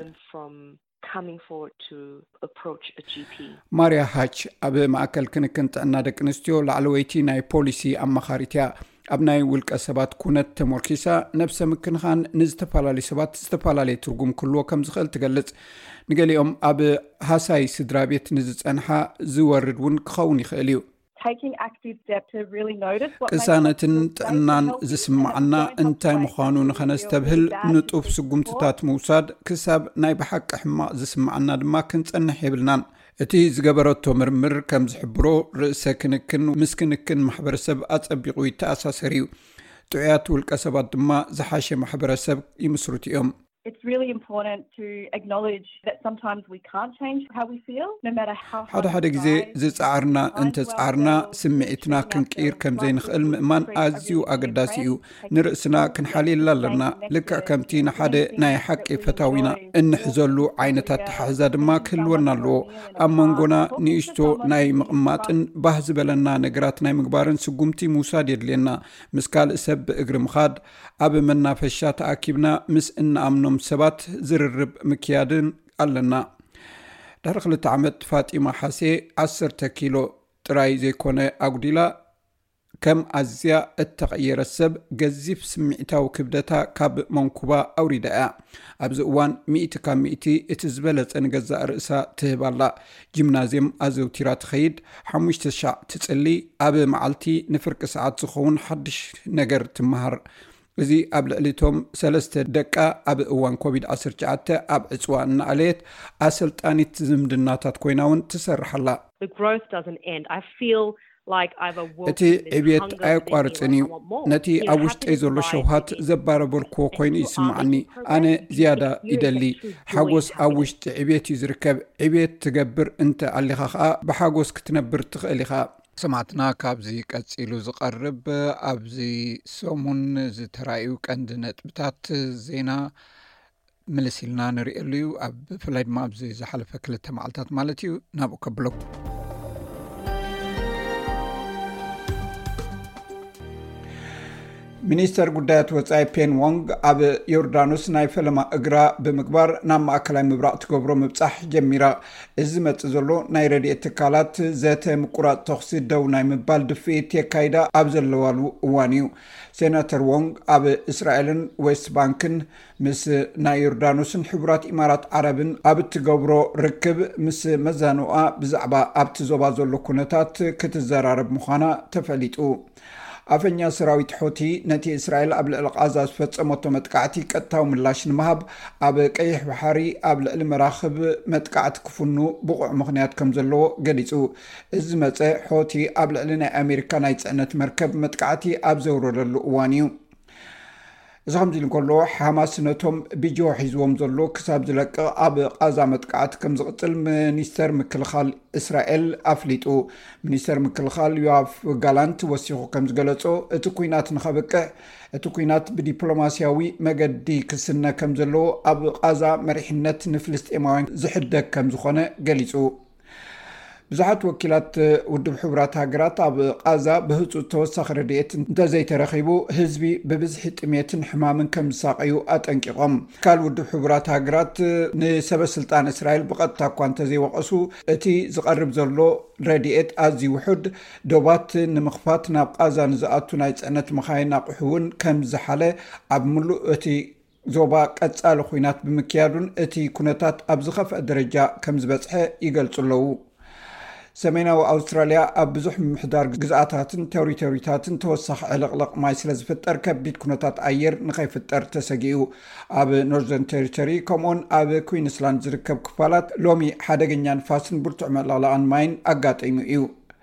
coming forward to approach a G P. ماريا هاتش أبي معكل كنكنت أن دك نستيو لعلويتي ناي بوليسي أما خاريتيا أبناي ولك أسبات كونت تمركيسا نفس ممكن خان نزتفالا لسبات استفالا لترقم كله كم زخل تقلت نقالي أم أبي هاساي سدرابيت نزت أنحا زوردون كخوني خيليو taking active steps to really notice what كسانة تأنان زسمعنا انتاي مخانون خنستبهل نطوف سقمتتات موساد كساب ناي بحق حما زسمعنا دما كنت انحي بلنان اتي زقبرتو مرمر كم زحبرو رئيسا كنكن مسكنكن محبرسب أتأبيقوي تأساسريو تعيات والكسبات دما زحاشي محبرسب يمسروتيهم. It's really important to acknowledge that sometimes we can't change how we feel, no matter how hard. هذا هذا جزء زي عرنا أنت عرنا سمعتنا كنكير كم زين خل مأمن أزيو أقداسيو نرأسنا كن حليل لنا لك كم تينا حدا نايحك فتاوينا إن حزلو عينة تحزد ما كل ونالو أما نقولنا نيشتو ناي مقمات إن بهز بلنا نجرات ناي مقبارن سقومتي مسادير لنا مسكال سب إجرم خاد أب منا فشات أكيبنا مس إن أمنو سبات زررب مكيادن قالنا دارخل تعمد فاطمة حسي عشرة كيلو تراي زي كونه أقدلا كم أزياء التغيير السب جزيف سمعتا وكبدتا كاب منكوبا أو رداء أبزقوان مئة كام مئتي اتزبلت أن جزاء رئيسا تهبالا جيمنازيوم أزو تيرات خيد حموش تشع تتسلي أب معالتي نفرق ساعات زخون حدش نجر تمهر እዚ ኣብ ልዕሊቶም ሰለስተ ደቃ ኣብ እዋን ኮቪድ ዓሰርተ ትሽዓተ ኣብ ዕፅዋ እናኣለየት ኣሰልጣኒት ዝምድናታት ኮይናውን ትሰርሓላ The growth doesn't end. I feel like I've awoken እቲ ዕብየት ኣይቋርፅን እዩ ነቲ ኣብ ውሽጠይ ዘሎ ሸውሃት ዘባረበልክዎ ኮይኑ ይስምዓኒ ኣነ ዝያዳ ይደሊ ሓጎስ ኣብ ውሽጢ ዕብየት እዩ ዝርከብ ዕብየት ትገብር እንተ ኣሊኻ ከዓ ብሓጎስ ክትነብር ትኽእል ኢኻ ሰማዕትና ካብዚ ቀፂሉ ዝቐርብ ኣብዚ ሰሙን ዝተራእዩ ቀንዲ ነጥብታት ዜና ምልሲልና ንሪእሉ እዩ ኣብ ብፍላይ ድማ ኣብዚ ዝሓለፈ ክልተ መዓልታት ማለት እዩ ናብኡ ከብሎም ሚኒስተር ጉዳያት ወፃኢ ፔን ዋንግ ኣብ ዮርዳኖስ ናይ ፈለማ እግራ ብምግባር ናብ ማእከላይ ምብራቅ ትገብሮ ምብፃሕ ጀሚራ እዚ መጽ ዘሎ ናይ ረድኤት ትካላት ዘተ ምቁራጽ ተኽሲ ደው ናይ ምባል ድፍኢት የካይዳ ኣብ ዘለዋሉ እዋን እዩ ሴናተር ዋንግ ኣብ እስራኤልን ዌስት ባንክን ምስ ናይ ዮርዳኖስን ሕቡራት ኢማራት ዓረብን ኣብ እትገብሮ ርክብ ምስ መዛኑኣ ብዛዕባ ኣብቲ ዞባ ዘሎ ኩነታት ክትዘራረብ ምዃና ተፈሊጡ ኣፈኛ ሰራዊት ሖቲ ነቲ እስራኤል ኣብ ልዕሊ ጋዛ ዝፈጸመቶ መጥቃዕቲ ቀጥታዊ ምላሽ ንምሃብ ኣብ ቀይሕ ባሕሪ ኣብ ልዕሊ መራኽብ መጥቃዕቲ ክፍኑ ብቑዕ ምኽንያት ከም ዘለዎ ገሊጹ እዚ መፀ ሖቲ ኣብ ልዕሊ ናይ ኣሜሪካ ናይ ጽዕነት መርከብ መጥቃዕቲ ኣብ ዘውረደሉ እዋን እዩ እዚ ከምዚ ኢሉ ከሎ ሓማስ ነቶም ቢጅዎ ሒዝዎም ዘሎ ክሳብ ዝለቅቕ ኣብ ጋዛ መጥቃዕቲ ከም ዝቕፅል ሚኒስተር ምክልኻል እስራኤል ኣፍሊጡ ሚኒስተር ምክልኻል ዮአፍ ጋላንት ወሲኹ ከም ዝገለጾ እቲ ኩናት ንኸበቅዕ እቲ ኩናት ብዲፕሎማስያዊ መገዲ ክስነ ከም ዘለዎ ኣብ ጋዛ መሪሕነት ንፍልስጤማውያን ዝሕደግ ከም ዝኾነ ገሊጹ ብዙሓት ወኪላት ውድብ ሕቡራት ሃገራት ኣብ ጋዛ ብህፁፅ ተወሳኺ ረድኤት እንተዘይተረኺቡ ህዝቢ ብብዝሒ ጥሜትን ሕማምን ከም ዝሳቀዩ ኣጠንቂቖም ካል ውድብ ሕቡራት ሃገራት ንሰበስልጣን እስራኤል ብቐጥታ እኳ እንተዘይወቐሱ እቲ ዝቐርብ ዘሎ ረድኤት ኣዝዩ ውሑድ ዶባት ንምኽፋት ናብ ጋዛ ንዝኣቱ ናይ ጽዕነት መኻይን ኣቑሑ እውን ከም ዝሓለ ኣብ ምሉእ እቲ ዞባ ቀጻሊ ኩናት ብምክያዱን እቲ ኩነታት ኣብ ዝኸፍአ ደረጃ ከም ዝበፅሐ ይገልጹ ኣለዉ ሰሜናዊ ኣውስትራልያ ኣብ ብዙሕ ምሕዳር ግዝኣታትን ቴሪቶሪታትን ተወሳኺ ዕልቕልቕ ማይ ስለ ዝፍጠር ከቢድ ኩነታት ኣየር ንኸይፍጠር ተሰጊኡ ኣብ ኖርዘርን ቴሪቶሪ ከምኡውን ኣብ ኩዊንስላንድ ዝርከብ ክፋላት ሎሚ ሓደገኛ ንፋስን ብርቱዕ መለቕለቕን ማይን ኣጋጠሙ እዩ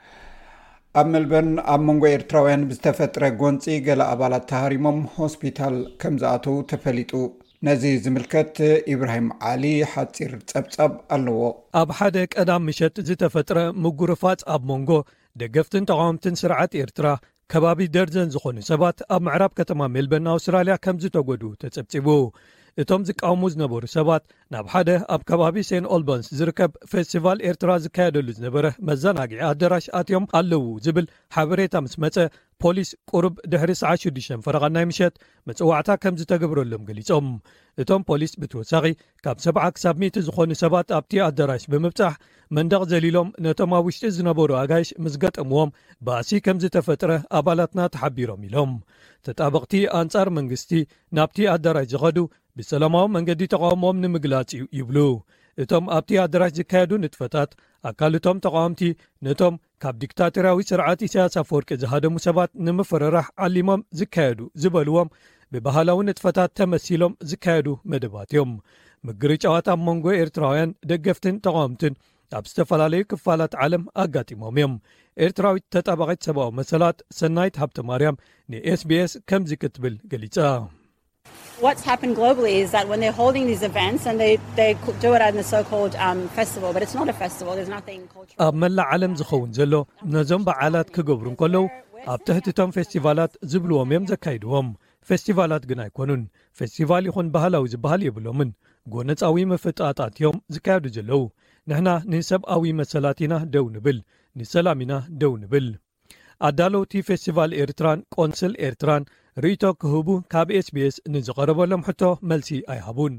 ኣብ መልበርን ኣብ መንጎ ኤርትራውያን ብዝተፈጥረ ጎንፂ ገለ ኣባላት ተሃሪሞም ሆስፒታል ከም ዝኣተው ተፈሊጡ ነዚ ዝምልከት ኢብራሂም ዓሊ ሓፂር ጸብጻብ ኣለዎ ኣብ ሓደ ቀዳም ምሸት ዝተፈጥረ ምጉርፋጽ ኣብ መንጎ ደገፍትን ተቃወምትን ስርዓት ኤርትራ ከባቢ ደርዘን ዝኾኑ ሰባት ኣብ ምዕራብ ከተማ ሜልበርን ኣውስትራልያ ከም ዝተጎዱ ተጸብጺቡ እቶም ዝቃወሙ ዝነበሩ ሰባት ናብ ሓደ ኣብ ከባቢ ሴን ኦልባንስ ዝርከብ ፌስቲቫል ኤርትራ ዝካየደሉ ዝነበረ መዘናግዒ ኣዳራሽ ኣትዮም ኣለዉ ዝብል ሓበሬታ ምስ መጸ ፖሊስ ቁርብ ድሕሪ ሰዓት ሽዱሽተ ፈረቓ ናይ ምሸት መጽዋዕታ ከም ዝተገብረሎም ገሊጾም እቶም ፖሊስ ብተወሳኺ ካብ ሰብዓ ክሳብ ሚእቲ ዝኾኑ ሰባት ኣብቲ ኣዳራሽ ብምብጻሕ መንደቕ ዘሊሎም ነቶም ኣብ ውሽጢ ዝነበሩ ኣጋይሽ ምስ ገጠምዎም ባእሲ ከም ዝተፈጥረ ኣባላትና ተሓቢሮም ኢሎም ተጣበቕቲ ኣንጻር መንግስቲ ናብቲ ኣዳራሽ ዝኸዱ ብሰላማዊ መንገዲ ተቃውሞም ንምግላጽ ይብሉ እቶም ኣብቲ ኣዳራሽ ዝካየዱ ንጥፈታት ኣካልቶም ተቃወምቲ ነቶም ካብ ዲክታቶርያዊ ስርዓት ኢሳያስ አፈወርቂ ዝሃደሙ ሰባት ንምፍርራሕ ዓሊሞም ዝካየዱ ዝበልዎም ብባህላዊ ንጥፈታት ተመሲሎም ዝካየዱ መደባት እዮም ምግሪ ጨዋታ መንጎ ኤርትራውያን ደገፍትን ተቃወምትን ኣብ ዝተፈላለዩ ክፋላት ዓለም ኣጋጢሞም እዮም ኤርትራዊት ተጣባቂት ሰብኣዊ መሰላት ሰናይት ሃብተ ማርያም ንኤስቢኤስ ከምዚ ክትብል ገሊጻ What's happened globally is that when they're holding these events and they they do it at the so-called um, festival, but it's not a festival. There's nothing cultural. ኣብ መላ ዓለም ዝኸውን ዘሎ ነዞም በዓላት ክገብሩን ከለዉ ኣብ ትሕቲቶም ፌስቲቫላት ዝብልዎም እዮም ዘካይድዎም ፌስቲቫላት ግን ኣይኮኑን ፌስቲቫል ይኹን ባህላዊ ዝበሃል የብሎምን ጎነፃዊ መፍጣጣት እዮም ዝካየዱ ዘለዉ ንሕና ንሰብኣዊ መሰላት ኢና ደው ንብል ንሰላም ኢና ደው ንብል ኣዳለውቲ ፌስቲቫል ኤርትራን ቆንስል ኤርትራን ሪቶ ክህቡ ካብ ኤስቢኤስ ንዝቐረበሎም ሕቶ መልሲ ኣይሃቡን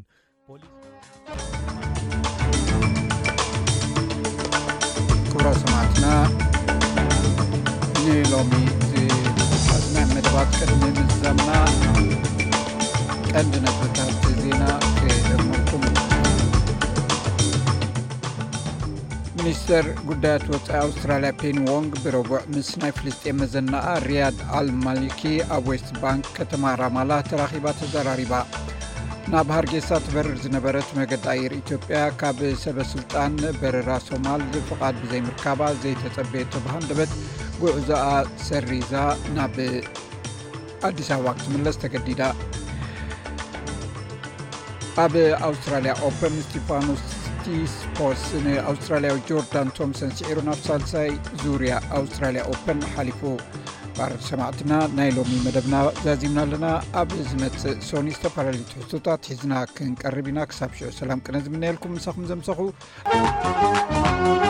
ክብራ ሰማዕትና ንሎሚ ዝሓዝና መደባት ቅድሚ ምዛምና ቀንዲ ነጥብታት ዜና ክእመልኩም ሚኒስተር ጉዳያት ወፃኢ ኣውስትራልያ ፔኒ ዎንግ ብረቡዕ ምስ ናይ ፍልስጤም መዘናኣ ሪያድ አልማሊኪ ኣብ ዌስት ባንክ ከተማ ራማላ ተራኺባ ተዘራሪባ ናብ ሃርጌሳ ትበርር ዝነበረት መገዲ ኣየር ኢትዮጵያ ካብ ሰበስልጣን በረራ ሶማል ፍቃድ ብዘይምርካባ ዘይተፀበየ ተባሃንደበት ጉዕዞኣ ሰሪዛ ናብ ኣዲስ ኣበባ ክትምለስ ተገዲዳ ኣብ ኣውስትራልያ ኦፕን ስቲፋኖስ ቲስፖስ ኣውስትራልያዊ ጆርዳን ቶምሰን ሲዒሩ ናብ ሳልሳይ ዙርያ ኣውስትራልያ ኦፕን ሓሊፉ ባርድ ሰማዕትና ናይ ሎሚ መደብና ዛዚምና ኣለና ኣብ ዝመፅእ ሶኒ ዝተፈላለዩ ትሕዝቶታት ሒዝና ክንቀርብ ኢና ክሳብ ሽዑ ሰላም ቅነ ዝምነየልኩም ምሳኹም ዘምሰኹ